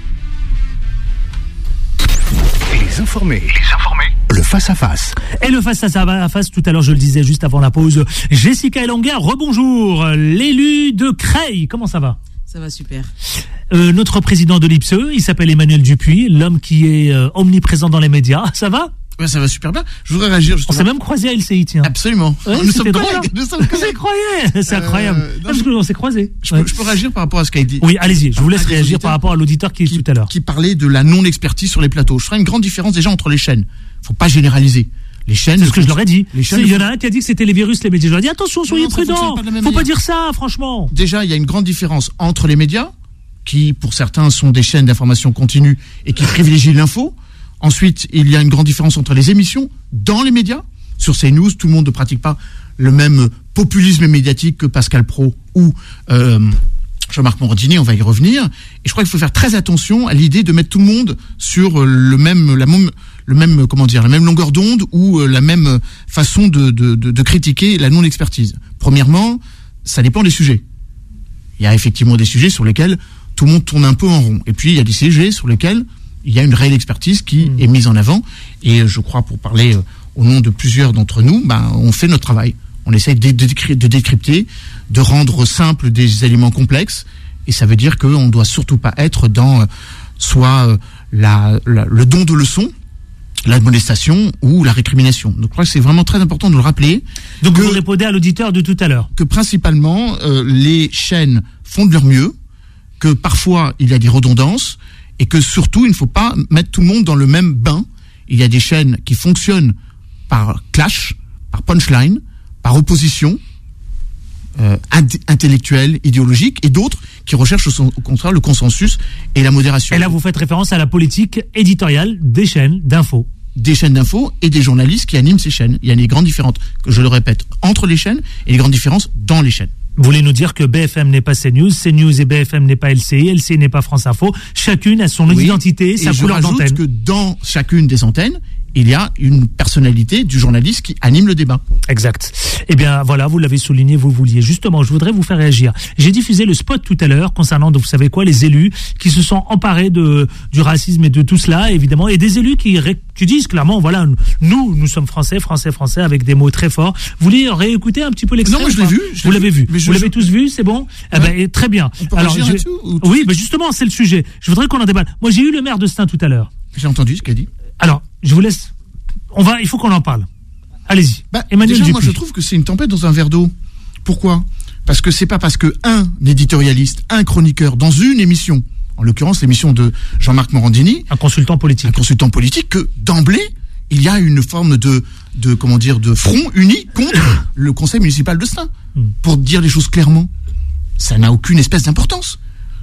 Les informés, le face-à-face. Et le face-à-face, tout à l'heure, je le disais juste avant la pause, Jessica Elonguer, rebonjour, l'élu de Creil, comment ça va ? Ça va super. Notre président de l'IPSE, il s'appelle Emmanuel Dupuis, l'homme qui est omniprésent dans les médias, ça va ? Ouais, ça va super bien. Je voudrais réagir justement. On s'est même croisé à LCI, tiens. Absolument. Ouais, nous sommes collègues. C'est incroyable. Parce qu'on s'est croisés. Je peux réagir par rapport à ce qu'a dit. Oui, allez-y. Je vous laisse réagir par rapport à l'auditeur qui est tout à l'heure. Qui parlait de la non-expertise sur les plateaux. Je ferai une grande différence déjà entre les chaînes. Faut pas généraliser. Les chaînes. C'est ce que je leur ai dit. Il y en a un qui a dit que c'était les virus, les médias. Je leur ai dit attention, soyez prudents. Faut pas dire ça, franchement. Déjà, il y a une grande différence entre les médias, qui pour certains sont des chaînes d'information continue et qui privilégient l'info. Ensuite, il y a une grande différence entre les émissions dans les médias. Sur CNews, tout le monde ne pratique pas le même populisme médiatique que Pascal Praud ou Jean-Marc Morandini, on va y revenir. Et je crois qu'il faut faire très attention à l'idée de mettre tout le monde sur la même longueur d'onde ou la même façon de critiquer la non-expertise. Premièrement, ça dépend des sujets. Il y a effectivement des sujets sur lesquels tout le monde tourne un peu en rond. Et puis, il y a des sujets sur lesquels il y a une réelle expertise qui est mise en avant. Et je crois, pour parler au nom de plusieurs d'entre nous, on fait notre travail. On essaie de décrypter, de rendre simple des éléments complexes. Et ça veut dire qu'on ne doit surtout pas être dans soit le don de leçons, l'admonestation ou la récrimination. Donc je crois que c'est vraiment très important de le rappeler. Donc vous répondez à l'auditeur de tout à l'heure. Que principalement, les chaînes font de leur mieux, que parfois il y a des redondances, et que surtout, il ne faut pas mettre tout le monde dans le même bain. Il y a des chaînes qui fonctionnent par clash, par punchline, par opposition intellectuelle, idéologique, et d'autres qui recherchent au contraire le consensus et la modération. Et là, vous faites référence à la politique éditoriale des chaînes d'info. Des chaînes d'info et des journalistes qui animent ces chaînes. Il y a des grandes différences, je le répète, entre les chaînes et des grandes différences dans les chaînes. Vous voulez nous dire que BFM n'est pas CNews, CNews et BFM n'est pas LCI, LCI n'est pas France Info. Chacune a son identité, sa couleur d'antenne. Et je rajoute que dans chacune des antennes, il y a une personnalité du journaliste qui anime le débat. Exact. Eh bien, voilà, vous l'avez souligné, vous vouliez. Justement, je voudrais vous faire réagir. J'ai diffusé le spot tout à l'heure concernant, vous savez quoi, les élus qui se sont emparés du racisme et de tout cela, évidemment, et des élus qui disent clairement, voilà, nous sommes français, avec des mots très forts. Vous voulez réécouter un petit peu l'extrait? Non, moi je l'ai vu. Vous l'avez vu. Vous l'avez tous vu, c'est bon? Eh ben, très bien. Alors, oui, mais justement, c'est le sujet. Je voudrais qu'on en débatte. Moi, j'ai eu le maire de Stains tout à l'heure. J'ai entendu ce qu'il a dit. Alors, je vous laisse. Il faut qu'on en parle. Allez-y. Emmanuel Dupuis. Moi, je trouve que c'est une tempête dans un verre d'eau. Pourquoi? Parce que c'est pas parce que un éditorialiste, un chroniqueur dans une émission, en l'occurrence l'émission de Jean-Marc Morandini, un consultant politique, que d'emblée il y a une forme de front uni contre le conseil municipal de Stains. Pour dire les choses clairement, ça n'a aucune espèce d'importance.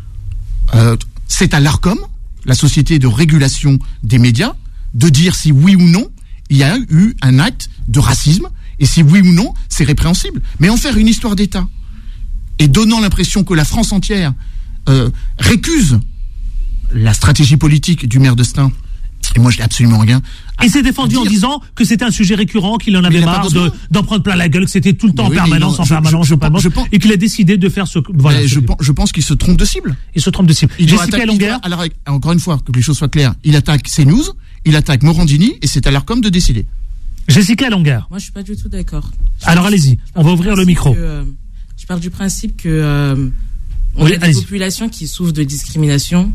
C'est à l'Arcom, la société de régulation des médias, de dire si oui ou non il y a eu un acte de racisme et si oui ou non c'est répréhensible. Mais en faire une histoire d'État et donnant l'impression que la France entière récuse la stratégie politique du maire de Stains, et moi je n'ai absolument rien. Il s'est défendu en disant que c'était un sujet récurrent, qu'il en avait marre d'en prendre plein la gueule, que c'était tout le temps en permanence, et qu'il a décidé de faire ce... Voilà, je pense qu'il se trompe de cible. Il se trompe de cible. Jessica Elonguer. Alors, encore une fois, que les choses soient claires, il attaque CNews, il attaque Morandini, et c'est à l'Arcom de décider. Jessica Elonguer. Moi, je suis pas du tout d'accord. Alors, allez-y, on va ouvrir le micro. Je pars du principe que... on a des populations qui souffrent de discrimination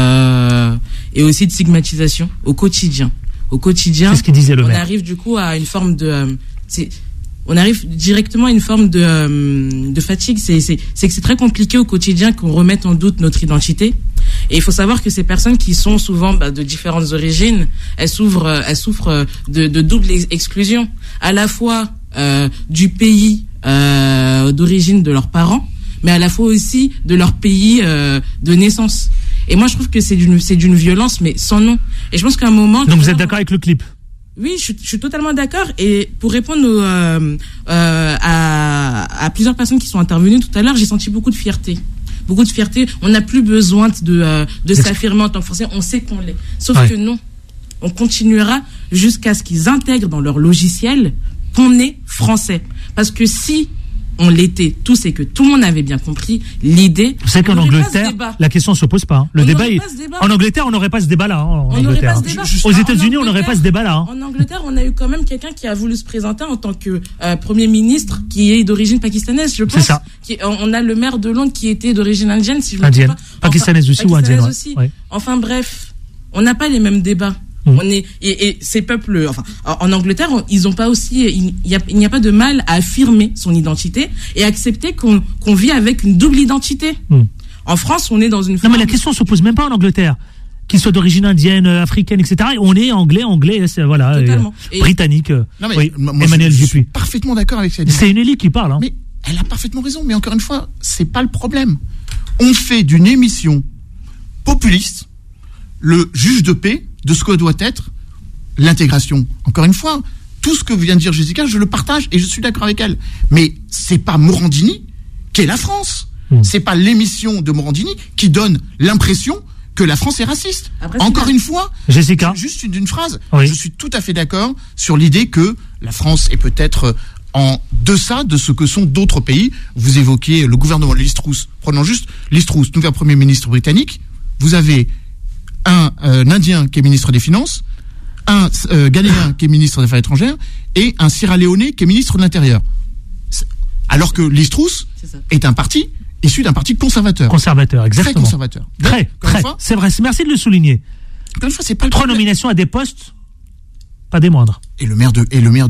et aussi de stigmatisation au quotidien. C'est ce qu'il disait le maire. On arrive du coup à une forme de... on arrive directement à une forme de fatigue. C'est que c'est très compliqué au quotidien qu'on remette en doute notre identité. Et il faut savoir que ces personnes qui sont souvent de différentes origines, elles souffrent de double exclusion. À la fois du pays d'origine de leurs parents, mais à la fois aussi de leur pays de naissance. Et moi, je trouve que c'est d'une violence, mais sans nom. Et je pense qu'à un moment... Donc vous êtes d'accord avec le clip? Oui, je suis totalement d'accord. Et pour répondre à plusieurs personnes qui sont intervenues tout à l'heure, j'ai senti beaucoup de fierté. Beaucoup de fierté. On n'a plus besoin de s'affirmer en tant que Français. On sait qu'on l'est. Sauf que non. On continuera jusqu'à ce qu'ils intègrent dans leur logiciel qu'on est français. Parce que si on l'était tous et que tout le monde avait bien compris l'idée. Vous savez qu'en Angleterre, la question ne se pose pas. Le débat, en Angleterre, on n'aurait pas ce débat-là. Aux États-Unis, on n'aurait pas ce débat-là. En Angleterre, on a eu quand même quelqu'un qui a voulu se présenter en tant que Premier ministre qui est d'origine pakistanaise, je pense. C'est ça. On a le maire de Londres qui était d'origine indienne, si je ne me trompe pas. Pakistanaise aussi ou indienne. Ouais. Enfin bref, on n'a pas les mêmes débats. On est et ces peuples, enfin en Angleterre, ils ont pas aussi, il n'y a pas de mal à affirmer son identité et accepter qu'on vit avec une double identité. En France, on est dans une non mais la question se pose même pas en Angleterre, qu'ils soient d'origine indienne, africaine, etc. On est anglais, voilà, britannique. Non, mais oui, moi, Emmanuel je suis Dupuis. Parfaitement d'accord avec ça. C'est une élite qui parle. Hein. Mais elle a parfaitement raison. Mais encore une fois, c'est pas le problème. On fait d'une émission populiste le juge de paix de ce que doit être l'intégration. Encore une fois, tout ce que vient de dire Jessica, je le partage et je suis d'accord avec elle. Mais c'est pas Morandini qui est la France. C'est pas l'émission de Morandini qui donne l'impression que la France est raciste. Après, encore une fois, Jessica, juste d'une phrase, je suis tout à fait d'accord sur l'idée que la France est peut-être en deçà de ce que sont d'autres pays. Vous évoquez le gouvernement de Liz Truss. Prenons juste Liz Truss, nouvel Premier ministre britannique. Vous avez un Indien qui est ministre des Finances, un Ghanéen qui est ministre des Affaires étrangères et un Sierra-Léonais qui est ministre de l'Intérieur. Alors que Liz Truss est un parti issu d'un parti conservateur. Conservateur, exactement. Très conservateur. Très. C'est vrai, merci de le souligner. Encore une fois, c'est pas le 3 nominations à des postes, pas des moindres. Et le maire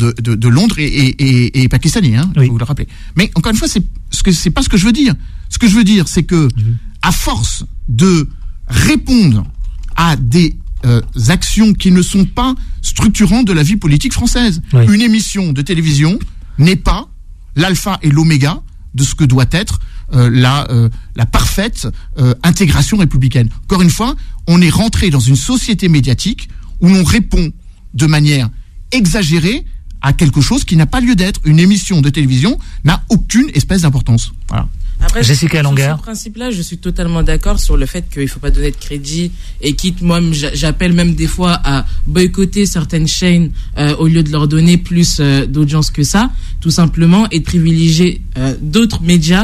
de Londres est pakistanais, hein, oui. Vous le rappelez. Mais encore une fois, c'est pas ce que je veux dire. Ce que je veux dire, c'est que à force de répondre à des actions qui ne sont pas structurantes de la vie politique française. Oui. Une émission de télévision n'est pas l'alpha et l'oméga de ce que doit être la parfaite intégration républicaine. Encore une fois, on est rentré dans une société médiatique où l'on répond de manière exagérée à quelque chose qui n'a pas lieu d'être. Une émission de télévision n'a aucune espèce d'importance. Voilà. Après, Jessica Longuer. Sur ce principe-là, je suis totalement d'accord sur le fait qu'il ne faut pas donner de crédit et quitte, moi, j'appelle même des fois à boycotter certaines chaînes au lieu de leur donner plus d'audience que ça, tout simplement, et de privilégier d'autres médias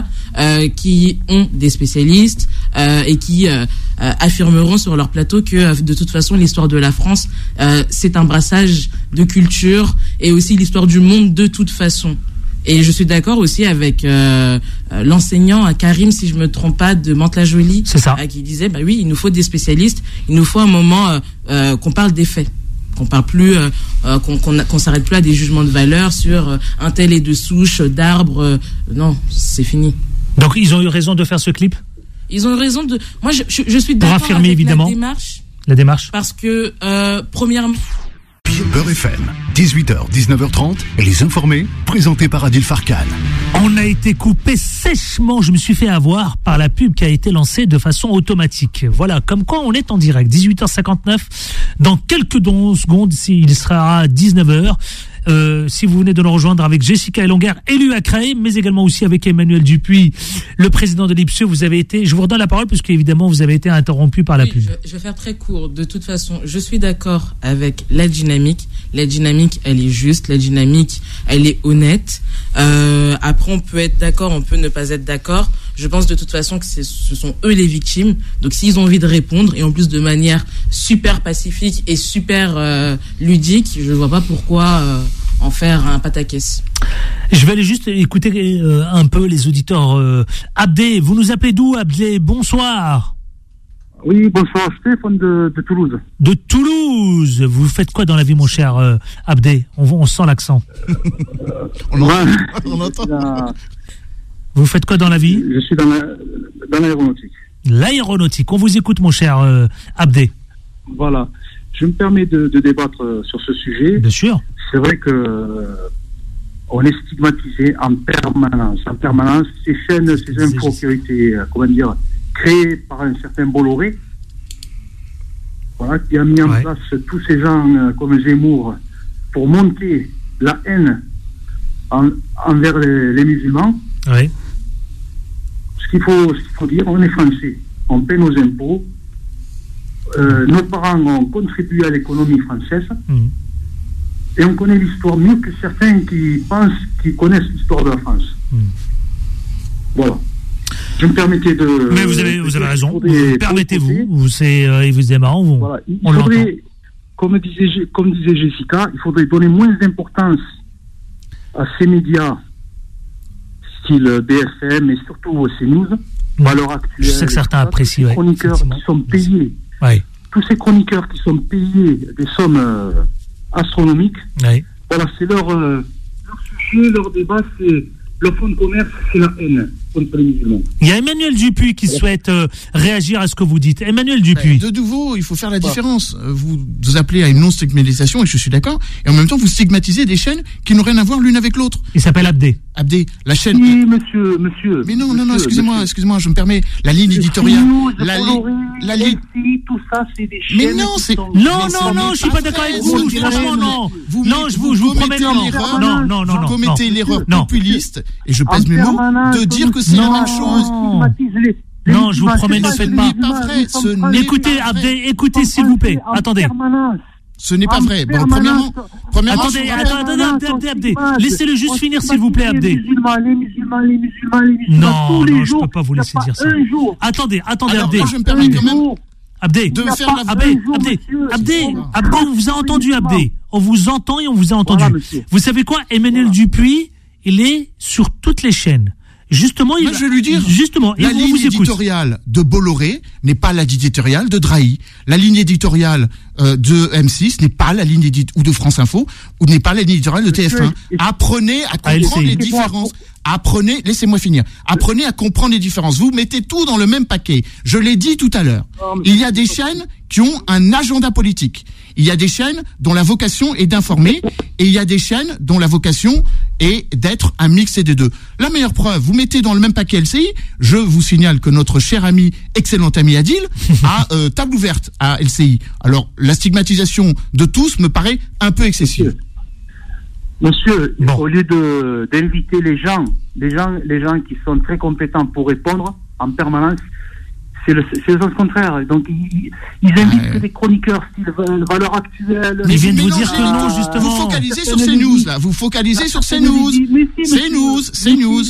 qui ont des spécialistes et qui affirmeront sur leur plateau que de toute façon l'histoire de la France c'est un brassage de culture et aussi l'histoire du monde de toute façon. Et je suis d'accord aussi avec l'enseignant Karim, si je me trompe pas, de Mantes-la-Jolie, qui disait bah oui, il nous faut des spécialistes, il nous faut un moment qu'on parle des faits, qu'on parle plus, qu'on s'arrête plus à des jugements de valeur sur un tel est de souche, d'arbre. Non, c'est fini. Donc ils ont eu raison de faire ce clip. Ils ont eu raison de. Moi, je suis d'accord pour affirmer avec évidemment la démarche. Parce que premièrement. Beurre FM, 18h, 19h30, Les Informés, présentés par Adil Farkan. On a été coupé sèchement, je me suis fait avoir par la pub qui a été lancée de façon automatique. Voilà, comme quoi on est en direct, 18h59, dans quelques secondes, il sera à 19h. Si vous venez de nous rejoindre avec Jessica Elonguer, élue à Creil, mais également aussi avec Emmanuel Dupuis, le président de l'IPSE, je vous redonne la parole puisque évidemment vous avez été interrompu par la pub. Je vais faire très court. De toute façon, je suis d'accord avec la dynamique. La dynamique, elle est juste. La dynamique, elle est honnête. Après, on peut être d'accord, on peut ne pas être d'accord. Je pense de toute façon que ce sont eux les victimes. Donc s'ils ont envie de répondre, et en plus de manière super pacifique et super ludique, je ne vois pas pourquoi en faire un pataquès. Je vais aller juste écouter un peu les auditeurs. Abdé, vous nous appelez d'où, Abdé? Bonsoir. Oui, bonsoir, Stéphane de Toulouse. De Toulouse. Vous faites quoi dans la vie, mon cher Abdé? On sent l'accent. On entend. Vous faites quoi dans la vie? Je suis dans l'aéronautique. L'aéronautique. On vous écoute, mon cher Abdé. Voilà. Je me permets de débattre sur ce sujet. Bien sûr. C'est vrai que on est stigmatisé en permanence. En permanence, ces chaînes, ces infos qui ont été, créées par un certain Bolloré, voilà, qui a mis en place tous ces gens comme Zemmour pour monter la haine envers les musulmans. Oui. Ce qu'il faut dire, on est français, on paie nos impôts, nos parents ont contribué à l'économie française, et on connaît l'histoire mieux que certains qui pensent qu'ils connaissent l'histoire de la France. Voilà. Je me permettais de... Mais vous avez raison, permettez-vous, il vous est marrant, voilà. On faudrait, comme disait Jessica, il faudrait donner moins d'importance à ces médias style BFM et surtout CNews, à l'heure actuelle. Je sais que certains apprécient, ces chroniqueurs qui sont payés, tous ces chroniqueurs qui sont payés des sommes astronomiques, voilà, c'est leur sujet, leur débat, c'est leur fond de commerce, c'est la haine contre les musulmans. Il y a Emmanuel Dupuis qui souhaite réagir à ce que vous dites. Emmanuel Dupuis. De nouveau, il faut faire la différence. Vous appelez à une non-stigmatisation, et je suis d'accord, et en même temps, vous stigmatisez des chaînes qui n'ont rien à voir l'une avec l'autre. Il s'appelle Abdé. Abdé, la chaîne... Oui, monsieur. Mais non, excusez-moi, je me permets, la ligne éditoriale... La ligne... tout ça, c'est des chaînes... Mais non, c'est... Non, je suis pas d'accord avec vous, franchement, non. Non, je vous promets non. Vous commettez l'erreur populiste, et je pèse mes mots, de dire que c'est la même chose. Non, je vous promets, ne faites pas. Écoutez, Abdé, écoutez s'il vous plaît. Attendez. Ce n'est pas vrai. Bon, premièrement, attendez, Abdé. Laissez-le juste finir, s'il vous plaît, Abdé. Les musulmans. Non, je peux pas vous laisser dire ça. Attendez, Abdé. Je me permets quand même. Abdé, on vous a entendu, Abdé. On vous entend et on vous a entendu. Vous savez quoi, Emmanuel Dupuis, il est sur toutes les chaînes. Justement, je vais lui dire. Justement, la ligne éditoriale de Bolloré n'est pas la ligne éditoriale de Drahi. La ligne éditoriale de M6 n'est pas la ligne ou de France Info, ou n'est pas la ligne éditoriale de TF1. Apprenez à comprendre les différences. Laissez-moi finir. Apprenez à comprendre les différences. Vous mettez tout dans le même paquet. Je l'ai dit tout à l'heure. Il y a des chaînes qui ont un agenda politique. Il y a des chaînes dont la vocation est d'informer, et il y a des chaînes dont la vocation est d'être un mix des deux. La meilleure preuve, vous mettez dans le même paquet LCI, je vous signale que notre cher ami, excellent ami Adil, a table ouverte à LCI. Alors, la stigmatisation de tous me paraît un peu excessive. Monsieur, au lieu d'inviter les gens qui sont très compétents pour répondre en permanence, c'est le sens contraire. Donc, ils invitent que des chroniqueurs style valeurs actuelles. Mais ils viennent vous dire que non, justement. Vous focalisez sur CNews, là. Vous focalisez sur CNews. CNews. C'est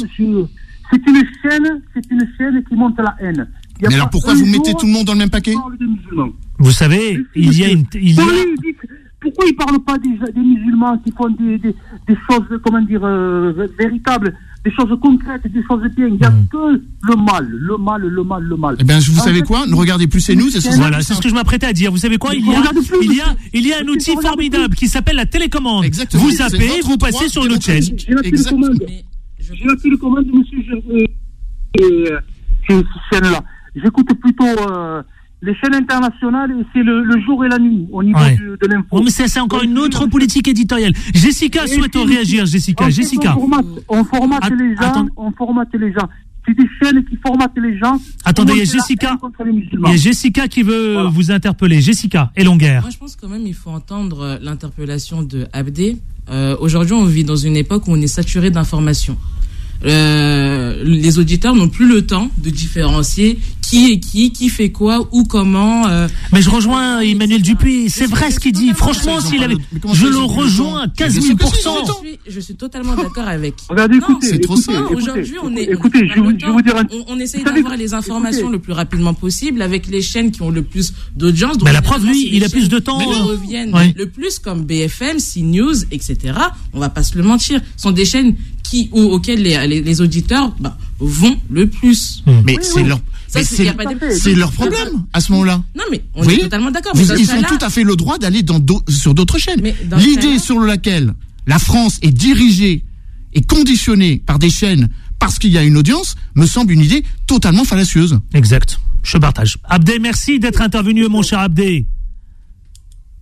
une chaîne qui monte la haine. Mais alors pourquoi vous mettez tout le monde dans le même paquet? Vous savez, il y a... Pourquoi ils ne parlent pas des musulmans qui font des choses, véritables, des choses concrètes, des choses bien? Il n'y a que le mal. Eh bien, vous savez quoi? Ne regardez plus CNews. Voilà, c'est ce que je m'apprêtais à dire. Vous savez quoi? Il y a un outil formidable qui s'appelle la télécommande. Exactement. Vous zappez, vous passez sur une autre chaîne. J'ai la télécommande, monsieur, ces chaînes-là. J'écoute plutôt... les chaînes internationales, c'est le jour et la nuit au niveau de l'info. Oh, mais c'est encore une autre politique éditoriale. Jessica souhaite réagir. Jessica. On formate les gens. C'est des chaînes qui formatent les gens. Attendez, il y a Jessica qui veut vous interpeller. Jessica, Elonguer. Moi, je pense quand même il faut entendre l'interpellation de Abdé. Aujourd'hui, on vit dans une époque où on est saturé d'informations. Les auditeurs n'ont plus le temps de différencier qui est qui fait quoi, ou comment. Mais je rejoins Emmanuel Dupuis, c'est vrai ce qu'il dit. Franchement, je le rejoins à 15 000 %. Je suis totalement d'accord avec. Regardez, écoutez, c'est trop simple. Aujourd'hui, on essaye d'avoir les informations le plus rapidement possible avec les chaînes qui ont le plus d'audience. Mais la preuve, lui, il a plus de temps. Mais ils reviennent le plus comme BFM, CNews, etc. On va pas se le mentir. Ce sont des chaînes auxquelles les auditeurs vont le plus. Mais c'est leur problème à ce moment-là. Non, mais on est totalement d'accord. Ils ont tout à fait le droit d'aller sur d'autres chaînes. L'idée sur laquelle la France est dirigée et conditionnée par des chaînes parce qu'il y a une audience me semble une idée totalement fallacieuse. Exact. Je partage. Abdé, merci d'être intervenu, mon cher Abdé.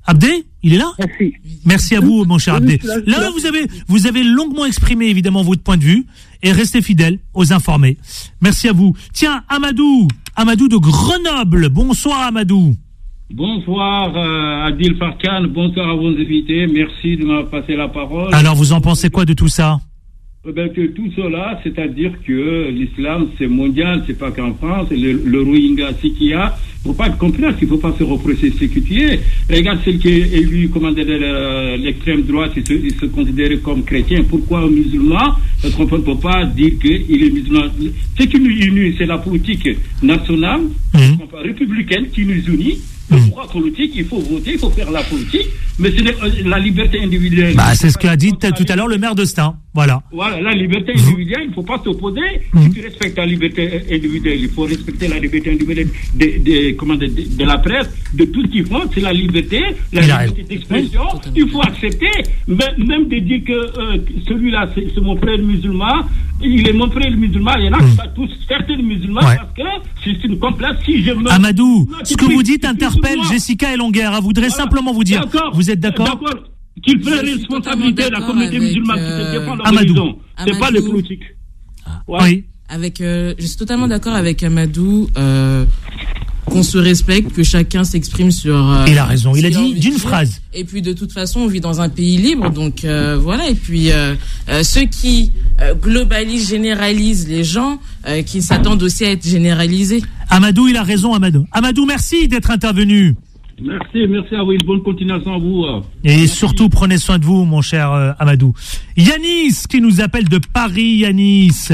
Abdé, il est là? Merci. Merci à vous, mon cher Abdé. Là, vous avez longuement exprimé, évidemment, votre point de vue, et restez fidèles aux informés. Merci à vous. Tiens, Amadou de Grenoble. Bonsoir, Amadou. Bonsoir, Adil Farkan. Bonsoir à vos invités. Merci de m'avoir passé la parole. Alors, vous en pensez quoi de tout ça? Que tout cela, c'est-à-dire que l'islam, c'est mondial, c'est pas qu'en France. Le Rohingya, c'est qu'il y a. Il ne faut pas être complexe, il ne faut pas se reprocher ce qui est. Regarde celle qui est élue, de l'extrême droite, il se considère comme chrétien. Pourquoi un musulman? Parce qu'on ne peut pas dire qu'il est musulman. Ce qui nous unit, c'est la politique nationale, républicaine, qui nous unit. Le droit politique, il faut voter, il faut faire la politique, mais c'est la liberté individuelle. C'est ce qu'a dit tout à l'heure le maire de Stein. Voilà. Voilà, la liberté individuelle, il ne faut pas s'opposer. Si tu respectes la liberté individuelle, il faut respecter la liberté individuelle de la presse, de tout ce qu'ils font, c'est la liberté d'expression. Il faut accepter, même de dire que celui-là, c'est mon frère musulman, il est mon frère musulman, il y en a qui sont tous certains musulmans, parce que c'est une complainte. Si je me... Amadou, ce que vous dites interpelle Jessica Elonguer. Je voudrais simplement vous dire, vous êtes d'accord? Qu'il prenne responsabilité de la communauté musulmane qui se défend dans la religion. C'est pas les politiques. Oui. Je suis totalement d'accord avec Amadou, qu'on se respecte, que chacun s'exprime sur... il a raison, il a dit d'une phrase. Et puis de toute façon, on vit dans un pays libre, donc voilà. Et puis ceux qui globalisent, généralisent les gens, qui s'attendent aussi à être généralisés. Amadou, il a raison, Amadou. Amadou, merci d'être intervenu. Merci à vous, une bonne continuation à vous. Et surtout, prenez soin de vous, mon cher Amadou. Yanis, qui nous appelle de Paris, Yanis.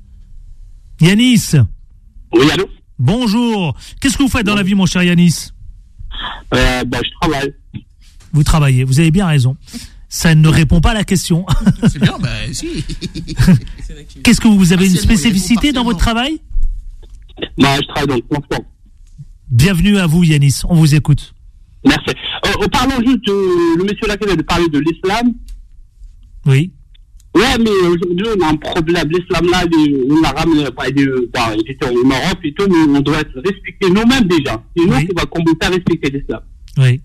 Oui, allô? Bonjour. Qu'est-ce que vous faites dans la vie, mon cher Yanis? Je travaille. Vous travaillez, vous avez bien raison. Ça ne répond pas à la question. C'est bien, si. Qu'est-ce que vous avez une spécificité dans votre travail? Je travaille dans le transport. Bienvenue à vous, Yanis. On vous écoute. Merci. Parlons juste le monsieur là qui vient de parler de l'islam. Oui. Ouais, mais aujourd'hui, on a un problème. L'islam là, on l'a ramené, il était en Europe et tout, mais on doit être respecté nous-mêmes déjà. C'est nous qui va commencer à respecter l'islam. Oui.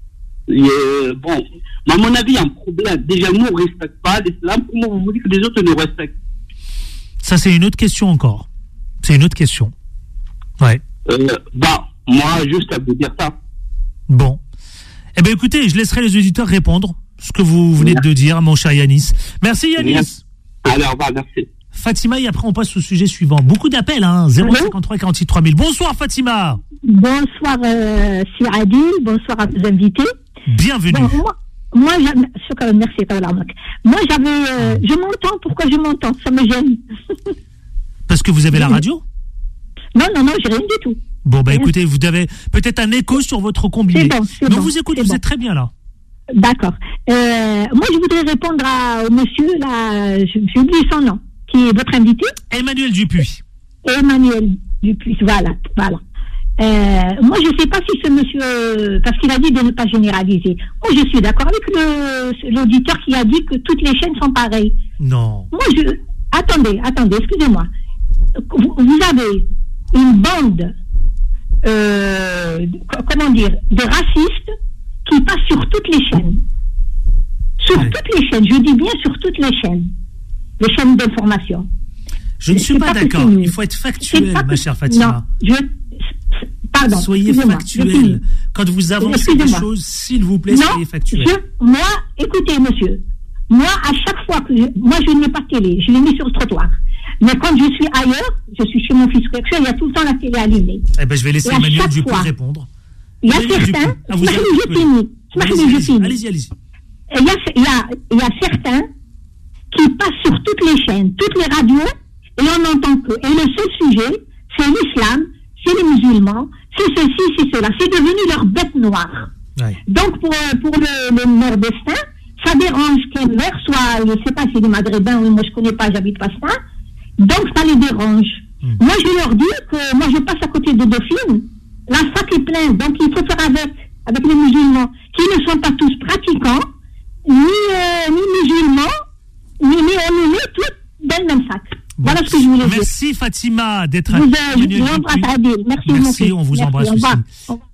À mon avis, il y a un problème. Déjà, nous, on ne respecte pas l'islam. Comment vous dites que les autres nous respectent? Ça, c'est une autre question encore. C'est une autre question. Ouais. Moi, juste à vous dire ça. Bon. Eh bien, écoutez, je laisserai les auditeurs répondre ce que vous venez de dire, mon cher Yanis. Merci, Yanis. Merci. Alors, merci. Fatima, et après, on passe au sujet suivant. Beaucoup d'appels, 053 46 3000. Bonsoir, Fatima. Bonsoir, Sir Adil. Bonsoir à vos invités. Bienvenue. Moi, merci. Moi, je m'entends. Pourquoi je m'entends? Ça me gêne. Parce que vous avez la radio? Non, j'ai rien du tout. Bon, écoutez, vous avez peut-être un écho sur votre combiné. C'est bon. Vous écoutez, vous êtes très bien là. D'accord. Moi, je voudrais répondre au monsieur, là, j'ai oublié son nom, qui est votre invité. Emmanuel Dupuis, voilà. Moi, je ne sais pas si ce monsieur, parce qu'il a dit de ne pas généraliser. Moi, je suis d'accord avec l'auditeur qui a dit que toutes les chaînes sont pareilles. Non. Moi, attendez, excusez-moi. Vous avez une bande, de racistes qui passe sur toutes les chaînes. Toutes les chaînes, je dis bien sur toutes les chaînes d'information. Je ne suis pas d'accord. Il faut être factuel, ma chère Fatima. Pardon. Soyez factuel. Quand vous avancez des choses, s'il vous plaît, soyez factuel. Écoutez, monsieur, moi, à chaque fois que je ne mets pas de télé, je l'ai mis sur le trottoir. Mais quand je suis ailleurs, je suis chez mon fils correcteur, il y a tout le temps la télé allumée. Je vais laisser Emmanuel Dupuis répondre. Il y a certains. Je finis. Allez-y. Il y a certains qui passent sur toutes les chaînes, toutes les radios, et on n'entend que. Et le seul sujet, c'est l'islam, c'est les musulmans, c'est ceci, c'est cela. C'est devenu leur bête noire. Ouais. Donc, pour le nord-estin, ça dérange qu'un maire soit, je ne sais pas si c'est des Maghrébins, ou moi je ne connais pas, j'habite pas ça. Donc, ça les dérange. Moi, je leur dis que moi, je passe à côté de Dauphine. La fac est pleine, donc il faut faire avec les musulmans, qui ne sont pas tous pratiquants, ni musulmans, mais on nous met tous dans le même sac. Voilà ce que je voulais dire. Merci Fatima d'être Je vous embrasse, Adil. Merci, on vous embrasse aussi.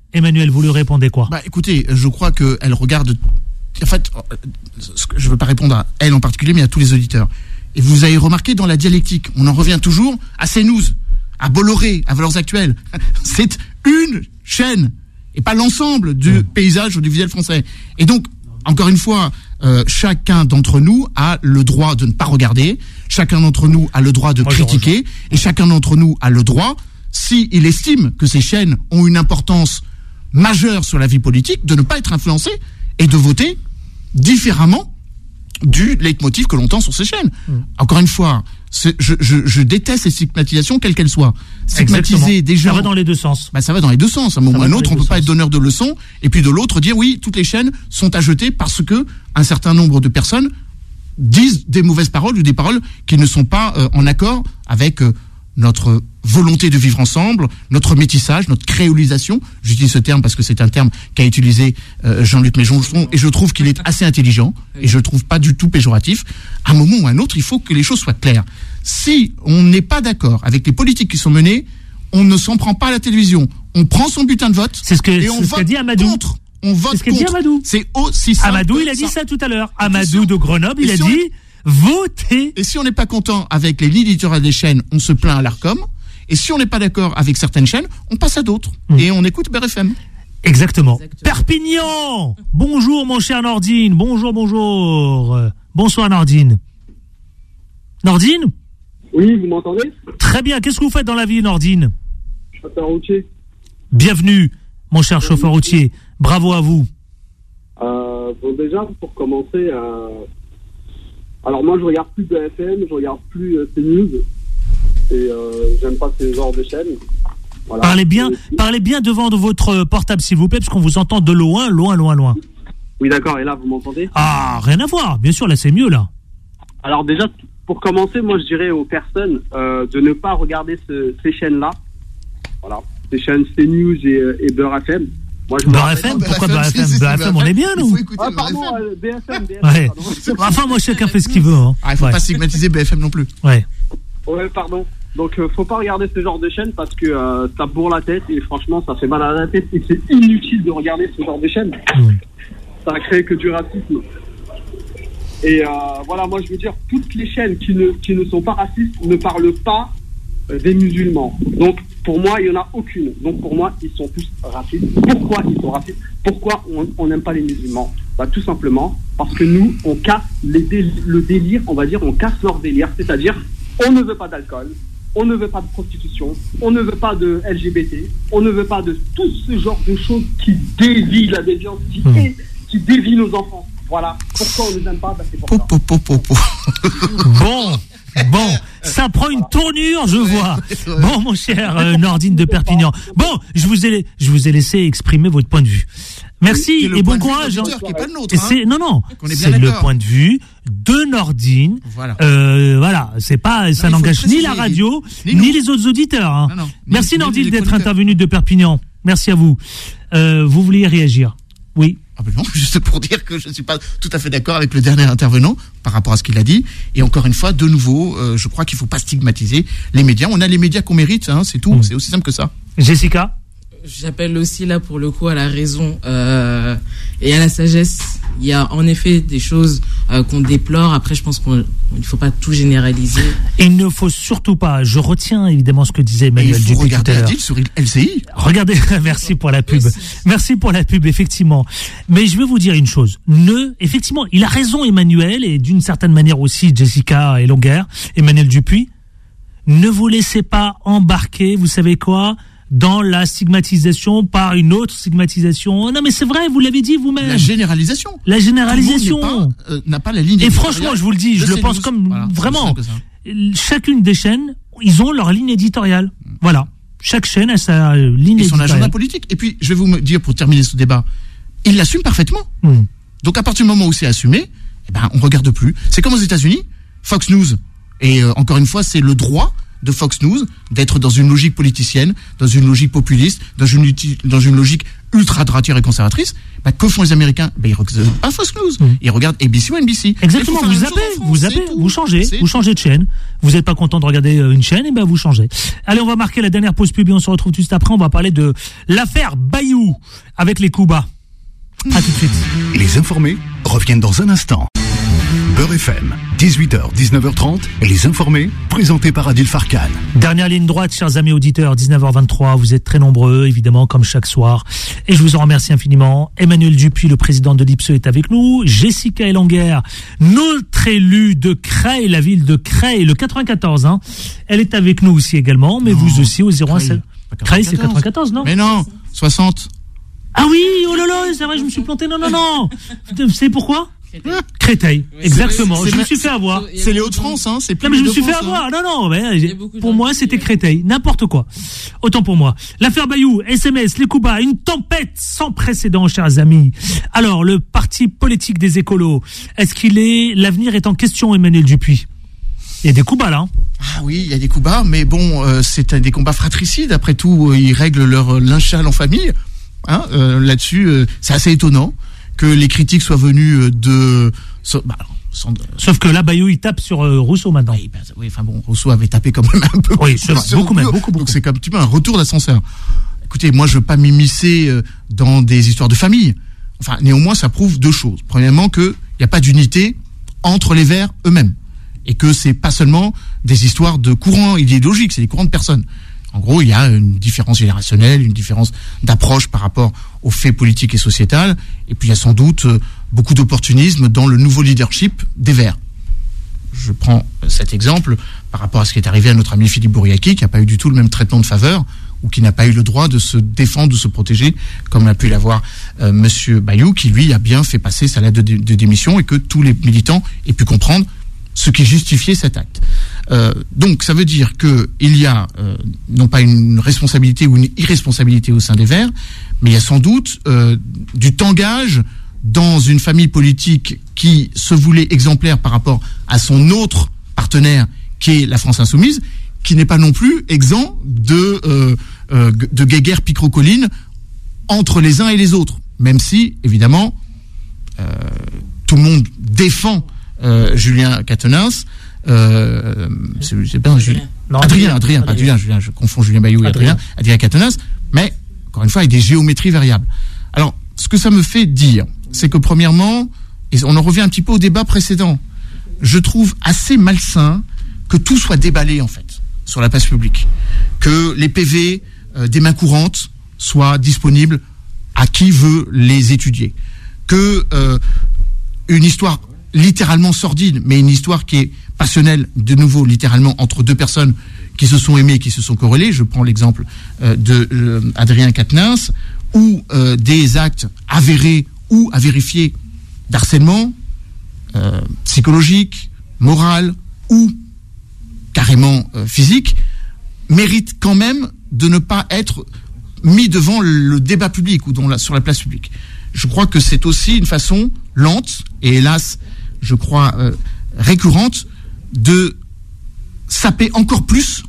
Emmanuel, vous lui répondez quoi? Écoutez, je crois qu'elle regarde... En fait, je ne veux pas répondre à elle en particulier, mais à tous les auditeurs. Et vous avez remarqué dans la dialectique, on en revient toujours à CNews, à Bolloré, à Valeurs Actuelles. C'est une chaîne et pas l'ensemble du paysage audiovisuel français. Et donc, encore une fois, chacun d'entre nous a le droit de ne pas regarder, chacun d'entre nous a le droit de critiquer, et chacun d'entre nous a le droit, s'il estime que ces chaînes ont une importance majeure sur la vie politique, de ne pas être influencé et de voter différemment du leitmotiv que l'on tend sur ces chaînes. Encore une fois, je déteste ces stigmatisations, quelles qu'elles soient. Stigmatiser des gens... Ça va dans les deux sens. Ça va dans les deux sens. À un moment ou à un autre, on ne peut pas être donneur de leçons, et puis de l'autre, dire oui, toutes les chaînes sont à jeter parce que un certain nombre de personnes disent des mauvaises paroles ou des paroles qui ne sont pas en accord avec notre volonté de vivre ensemble, notre métissage, notre créolisation. J'utilise ce terme parce que c'est un terme qu'a utilisé Jean-Luc Mélenchon, et je trouve qu'il est assez intelligent, et je le trouve pas du tout péjoratif. À un moment ou à un autre, il faut que les choses soient claires. Si on n'est pas d'accord avec les politiques qui sont menées, on ne s'en prend pas à la télévision. On prend son bulletin de vote, et on vote dit Amadou. Contre. On vote contre. C'est aussi simple. Amadou, il a dit ça tout à l'heure. Amadou de Grenoble, il a dit votez. Et si on n'est pas content avec les lignes éditoriales des chaînes, on se plaint à l'Arcom. Et si on n'est pas d'accord avec certaines chaînes, on passe à d'autres. Et on écoute BRFM. Exactement. Perpignan. Bonjour mon cher Nordine. Bonjour. Bonsoir Nordine. Nordine? Oui, vous m'entendez? Très bien. Qu'est-ce que vous faites dans la vie, Nordine? Chauffeur routier. Bienvenue, mon cher chauffeur routier. Bravo à vous. Bon, déjà, pour commencer, alors moi je regarde plus BFM, je regarde plus CNews. Et j'aime pas ce genre de chaîne. Voilà. Parlez bien devant votre portable, s'il vous plaît, parce qu'on vous entend de loin. Oui, d'accord. Et là, vous m'entendez? Ah, rien à voir. Bien sûr, là, c'est mieux, là. Alors déjà, pour commencer, moi, je dirais aux personnes de ne pas regarder ces chaînes-là. Voilà. Ces chaînes CNews et Beurre FM. Beurre FM? Pourquoi Beurre FM? Beurre FM, on est bien, nous. Pardon, BFM. Ouais. Enfin, moi, chacun fait ce qu'il veut. Hein. Il faut pas stigmatiser BFM non plus. Ouais, pardon. Donc, faut pas regarder ce genre de chaîne parce que ça bourre la tête et franchement, ça fait mal à la tête et c'est inutile de regarder ce genre de chaîne. Ça crée que du racisme. Et voilà, moi, je veux dire, toutes les chaînes qui ne sont pas racistes ne parlent pas des musulmans. Donc, pour moi, il n'y en a aucune. Donc, pour moi, ils sont tous racistes. Pourquoi ils sont racistes? Pourquoi on n'aime pas les musulmans? Tout simplement parce que nous, on casse le délire, on va dire, on casse leur délire. C'est-à-dire, on ne veut pas d'alcool, on ne veut pas de prostitution, on ne veut pas de LGBT, on ne veut pas de tout ce genre de choses qui dévient la déviance, qui dévient nos enfants. Voilà. Pourquoi on ne les aime pas? C'est pour ça. Bon, ça prend une tournure, je vois. Bon, mon cher Nordine de Perpignan. Bon, je vous ai laissé exprimer votre point de vue. Merci et bon courage. Non, c'est le point de vue de Nordine. Voilà, c'est pas, ça n'engage ni la radio ni les autres auditeurs. Hein. Non. Merci Nordine d'être intervenu de Perpignan. Merci à vous. Vous vouliez réagir? Oui. Non, juste pour dire que je ne suis pas tout à fait d'accord avec le dernier intervenant par rapport à ce qu'il a dit. Et encore une fois, de nouveau, je crois qu'il ne faut pas stigmatiser les médias. On a les médias qu'on mérite, hein, c'est tout. C'est aussi simple que ça. Jessica? J'appelle aussi là pour le coup à la raison et à la sagesse. Il y a en effet des choses qu'on déplore. Après, je pense qu'il ne faut pas tout généraliser. Il ne faut surtout pas. Je retiens évidemment ce que disait Emmanuel Dupuis tout à l'heure. Regardez Adil sur LCI. Regardez, merci pour la pub. Merci pour la pub, effectivement. Mais je vais vous dire une chose. Effectivement, il a raison Emmanuel et d'une certaine manière aussi Jessica et Longuer, Emmanuel Dupuis. Ne vous laissez pas embarquer, vous savez quoi, dans la stigmatisation par une autre stigmatisation. Non mais c'est vrai, vous l'avez dit vous-même. La généralisation. La généralisation. N'a pas la ligne. Et franchement, je vous le dis, je le pense comme vraiment. Chacune des chaînes, ils ont leur ligne éditoriale. Voilà. Chaque chaîne a sa ligne éditoriale. Et son agenda politique. Et puis, je vais vous dire, pour terminer ce débat, il l'assume parfaitement. Donc, à partir du moment où c'est assumé, on regarde plus. C'est comme aux États-Unis, Fox News. Et encore une fois, c'est le droit de Fox News d'être dans une logique politicienne, dans une logique populiste, dans une logique ultra droitière et conservatrice. Que font les Américains? Ils regardent pas Fox News, ils regardent ABC ou NBC. Exactement, vous zappez, vous changez de chaîne. Vous n'êtes pas content de regarder une chaîne, et vous changez. Allez, on va marquer la dernière pause pub et on se retrouve juste après. On va parler de l'affaire Bayou avec les coups bas. À tout de suite. Les informés reviennent dans un instant. Beurre FM, 18h, 19h30, les informés, présentés par Adil Farkan. Dernière ligne droite, chers amis auditeurs, 19h23, vous êtes très nombreux, évidemment, comme chaque soir. Et je vous en remercie infiniment. Emmanuel Dupuis, le président de l'IPSE, est avec nous. Jessica Elanguer, notre élue de Creil, la ville de Creil, le 94, elle est avec nous aussi également, mais vous aussi au 01. Creil, c'est 94, non? Mais non, 60. Ah oui, oh là là, c'est vrai, je me suis planté. Non. Vous savez pourquoi? Créteil, exactement. Je me suis fait avoir. C'est les Hauts-de-France, c'est plus. Non, mais je me suis fait avoir. Non. Pour moi, c'était Créteil. N'importe quoi. Autant pour moi. L'affaire Bayou, SMS, les coups bas, une tempête sans précédent, chers amis. Alors, le parti politique des écolos, l'avenir est en question, Emmanuel Dupuis? Il y a des coups bas, là. Ah oui, il y a des coups bas, mais bon, c'est des combats fratricides. Après tout, ils règlent leur lynchal en famille. Là-dessus, c'est assez étonnant que les critiques soient venues de... Sauf que là, Bayou, il tape sur Rousseau maintenant. Oui, Rousseau avait tapé quand même un peu. Oui, c'est vrai, beaucoup. Donc c'est comme un petit peu un retour d'ascenseur. Écoutez, moi, je veux pas m'immiscer dans des histoires de famille. Enfin, néanmoins, ça prouve deux choses. Premièrement, qu'il n'y a pas d'unité entre les Verts eux-mêmes. Et que c'est pas seulement des histoires de courants idéologiques, c'est des courants de personnes. En gros, il y a une différence générationnelle, une différence d'approche par rapport aux faits politiques et sociétals. Et puis, il y a sans doute beaucoup d'opportunisme dans le nouveau leadership des Verts. Je prends cet exemple par rapport à ce qui est arrivé à notre ami Philippe Bouriaki, qui n'a pas eu du tout le même traitement de faveur, ou qui n'a pas eu le droit de se défendre, de se protéger, comme a pu l'avoir Monsieur Bayou, qui lui a bien fait passer sa lettre de démission et que tous les militants aient pu comprendre ce qui justifiait cet acte. Donc ça veut dire qu'il y a non pas une responsabilité ou une irresponsabilité au sein des Verts, mais il y a sans doute du tangage dans une famille politique qui se voulait exemplaire par rapport à son autre partenaire qui est la France Insoumise, qui n'est pas non plus exempt de guéguerre picrocolline entre les uns et les autres, même si évidemment tout le monde défend Julien Quatennens. C'est bien Adrien, pas Julien, je confonds Julien Bayou et Adrien Quatennens, mais encore une fois avec des géométries variables. Alors, ce que ça me fait dire, c'est que premièrement, et on en revient un petit peu au débat précédent, je trouve assez malsain que tout soit déballé en fait sur la place publique, que les PV des mains courantes soient disponibles à qui veut les étudier, que une histoire littéralement sordide, mais une histoire qui est passionnelle, de nouveau, littéralement, entre deux personnes qui se sont aimées, qui se sont corrélées. Je prends l'exemple de Adrien Quatennens, ou des actes avérés ou à vérifier d'harcèlement psychologique, moral ou carrément physique, méritent quand même de ne pas être mis devant le débat public ou sur la place publique. Je crois que c'est aussi une façon lente et hélas, je crois, récurrente de saper encore plus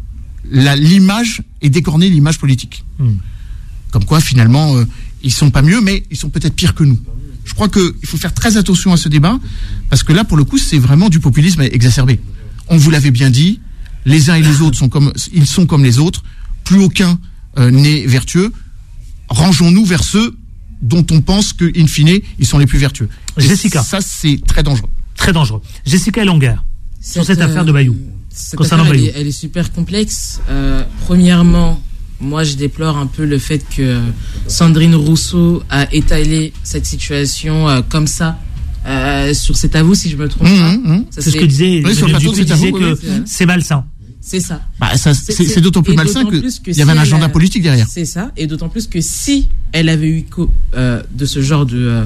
l'image et d'écorner l'image politique. Comme quoi, finalement, ils sont pas mieux, mais ils sont peut-être pires que nous. Je crois qu'il faut faire très attention à ce débat, parce que là, pour le coup, c'est vraiment du populisme exacerbé. On vous l'avait bien dit, les uns et les autres sont comme les autres, plus aucun n'est vertueux. Rangeons-nous vers ceux dont on pense que, in fine, ils sont les plus vertueux. Jessica. Ça, c'est très dangereux. Très dangereux. Jessica Elanguer, sur cette affaire de Bayou. Cette affaire, elle est super complexe. Premièrement, moi, je déplore un peu le fait que Sandrine Rousseau a étalé cette situation comme ça. Sur cet avou, si je me trompe pas. C'est ce que disait, sur le plateau, c'est malsain. C'est ça. C'est d'autant plus malsain qu'il y avait un agenda politique derrière. C'est ça. Et d'autant plus que si elle avait eu de ce genre de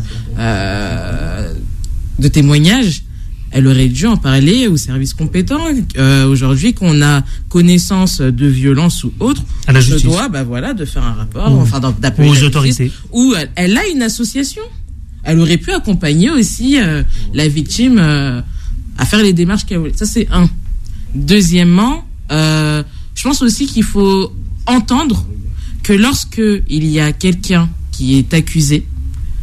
témoignages, elle aurait dû en parler aux services compétents. Aujourd'hui, qu'on a connaissance de violences ou autres, on se doit, de faire un rapport, d'appeler aux autorités. Ou elle a une association. Elle aurait pu accompagner aussi la victime à faire les démarches qu'elle voulait. Ça, c'est un. Deuxièmement, je pense aussi qu'il faut entendre que lorsque il y a quelqu'un qui est accusé,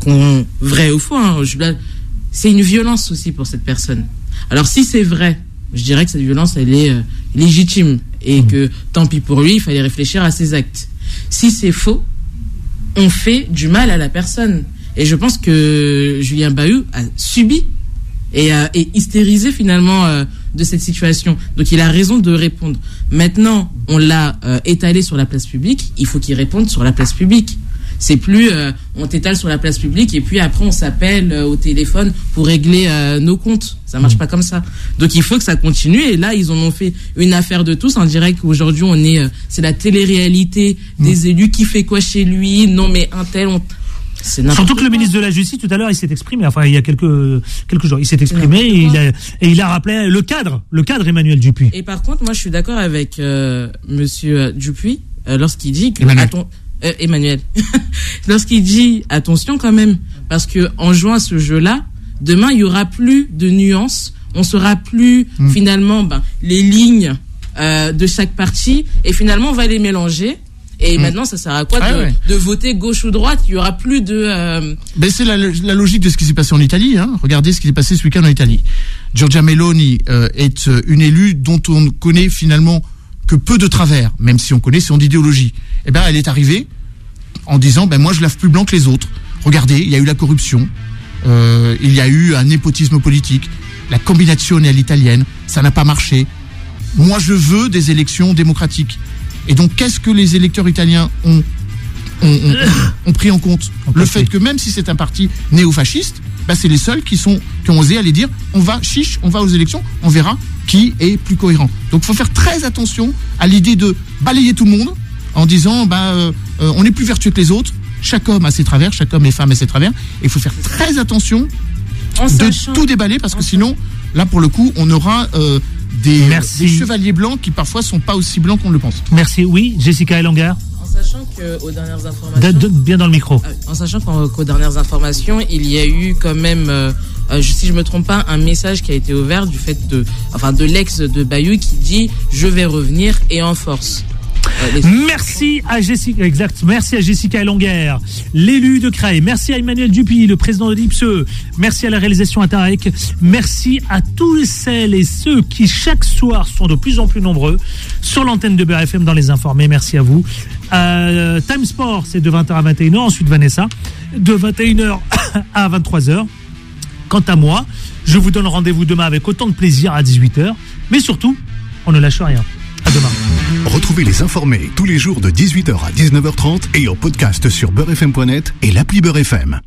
vrai ou faux, hein, c'est une violence aussi pour cette personne. Alors si c'est vrai, je dirais que cette violence, elle est légitime et que tant pis pour lui, il fallait réfléchir à ses actes. Si c'est faux, on fait du mal à la personne. Et je pense que Julien Bayou a subi et hystérisé finalement de cette situation. Donc il a raison de répondre. Maintenant, on l'a étalé sur la place publique, il faut qu'il réponde sur la place publique. C'est plus on t'étale sur la place publique et puis après on s'appelle au téléphone pour régler nos comptes. Ça marche pas comme ça. Donc il faut que ça continue et là ils en ont fait une affaire de tous. On dirait qu'aujourd'hui c'est la télé-réalité des élus qui fait quoi chez lui. Non mais un tel Surtout que le ministre de la Justice tout à l'heure il s'est exprimé. Enfin il y a quelques jours il s'est exprimé et il a rappelé le cadre Emmanuel Dupuis. Et par contre moi je suis d'accord avec Monsieur Dupuis lorsqu'il dit que Emmanuel, lorsqu'il dit attention quand même, parce que en jouant à ce jeu-là, demain il y aura plus de nuances, on saura plus finalement les lignes de chaque parti et finalement on va les mélanger. Et maintenant, ça sert à quoi de voter gauche ou droite? Il y aura plus de. C'est la logique de ce qui s'est passé en Italie. Hein. Regardez ce qui s'est passé ce week-end en Italie. Giorgia Meloni est une élue dont on ne connaît finalement que peu de travers, même si on connaît son idéologie. Eh ben, elle est arrivée en disant, moi je lave plus blanc que les autres. Regardez, il y a eu la corruption, il y a eu un népotisme politique, la combinazione à l'italienne, ça n'a pas marché. Moi je veux des élections démocratiques. Et donc qu'est-ce que les électeurs italiens ont pris en compte? Le fait que même si c'est un parti néo-fasciste, c'est les seuls qui ont osé aller dire, on va aux élections, on verra qui est plus cohérent. Donc il faut faire très attention à l'idée de balayer tout le monde en disant on est plus vertueux que les autres, chaque homme a ses travers, chaque homme et femme a ses travers, et il faut faire très attention de tout déballer parce que sinon, là pour le coup, on aura des chevaliers blancs qui parfois sont pas aussi blancs qu'on le pense. Merci, oui, Jessica Elongar. En sachant qu'aux dernières informations... Bien dans le micro. En sachant qu'aux dernières informations, il y a eu quand même... si je me trompe pas, un message qui a été ouvert du fait de l'ex de Bayou qui dit je vais revenir et en force. Merci à Jessica, exact. Merci à Jessica Elonguer, l'élu de Creil. Merci à Emmanuel Dupuis, le président de l'IPSE. Merci à la réalisation Interreg. Merci à tous celles et ceux qui chaque soir sont de plus en plus nombreux sur l'antenne de Beurre FM dans les informés. Merci à vous. Time Sport, c'est de 20h à 21h. Ensuite Vanessa, de 21h à 23h. Quant à moi, je vous donne rendez-vous demain avec autant de plaisir à 18h. Mais surtout, on ne lâche rien. À demain. Retrouvez les informés tous les jours de 18h à 19h30 et en podcast sur beurrefm.net et l'appli Beurre FM.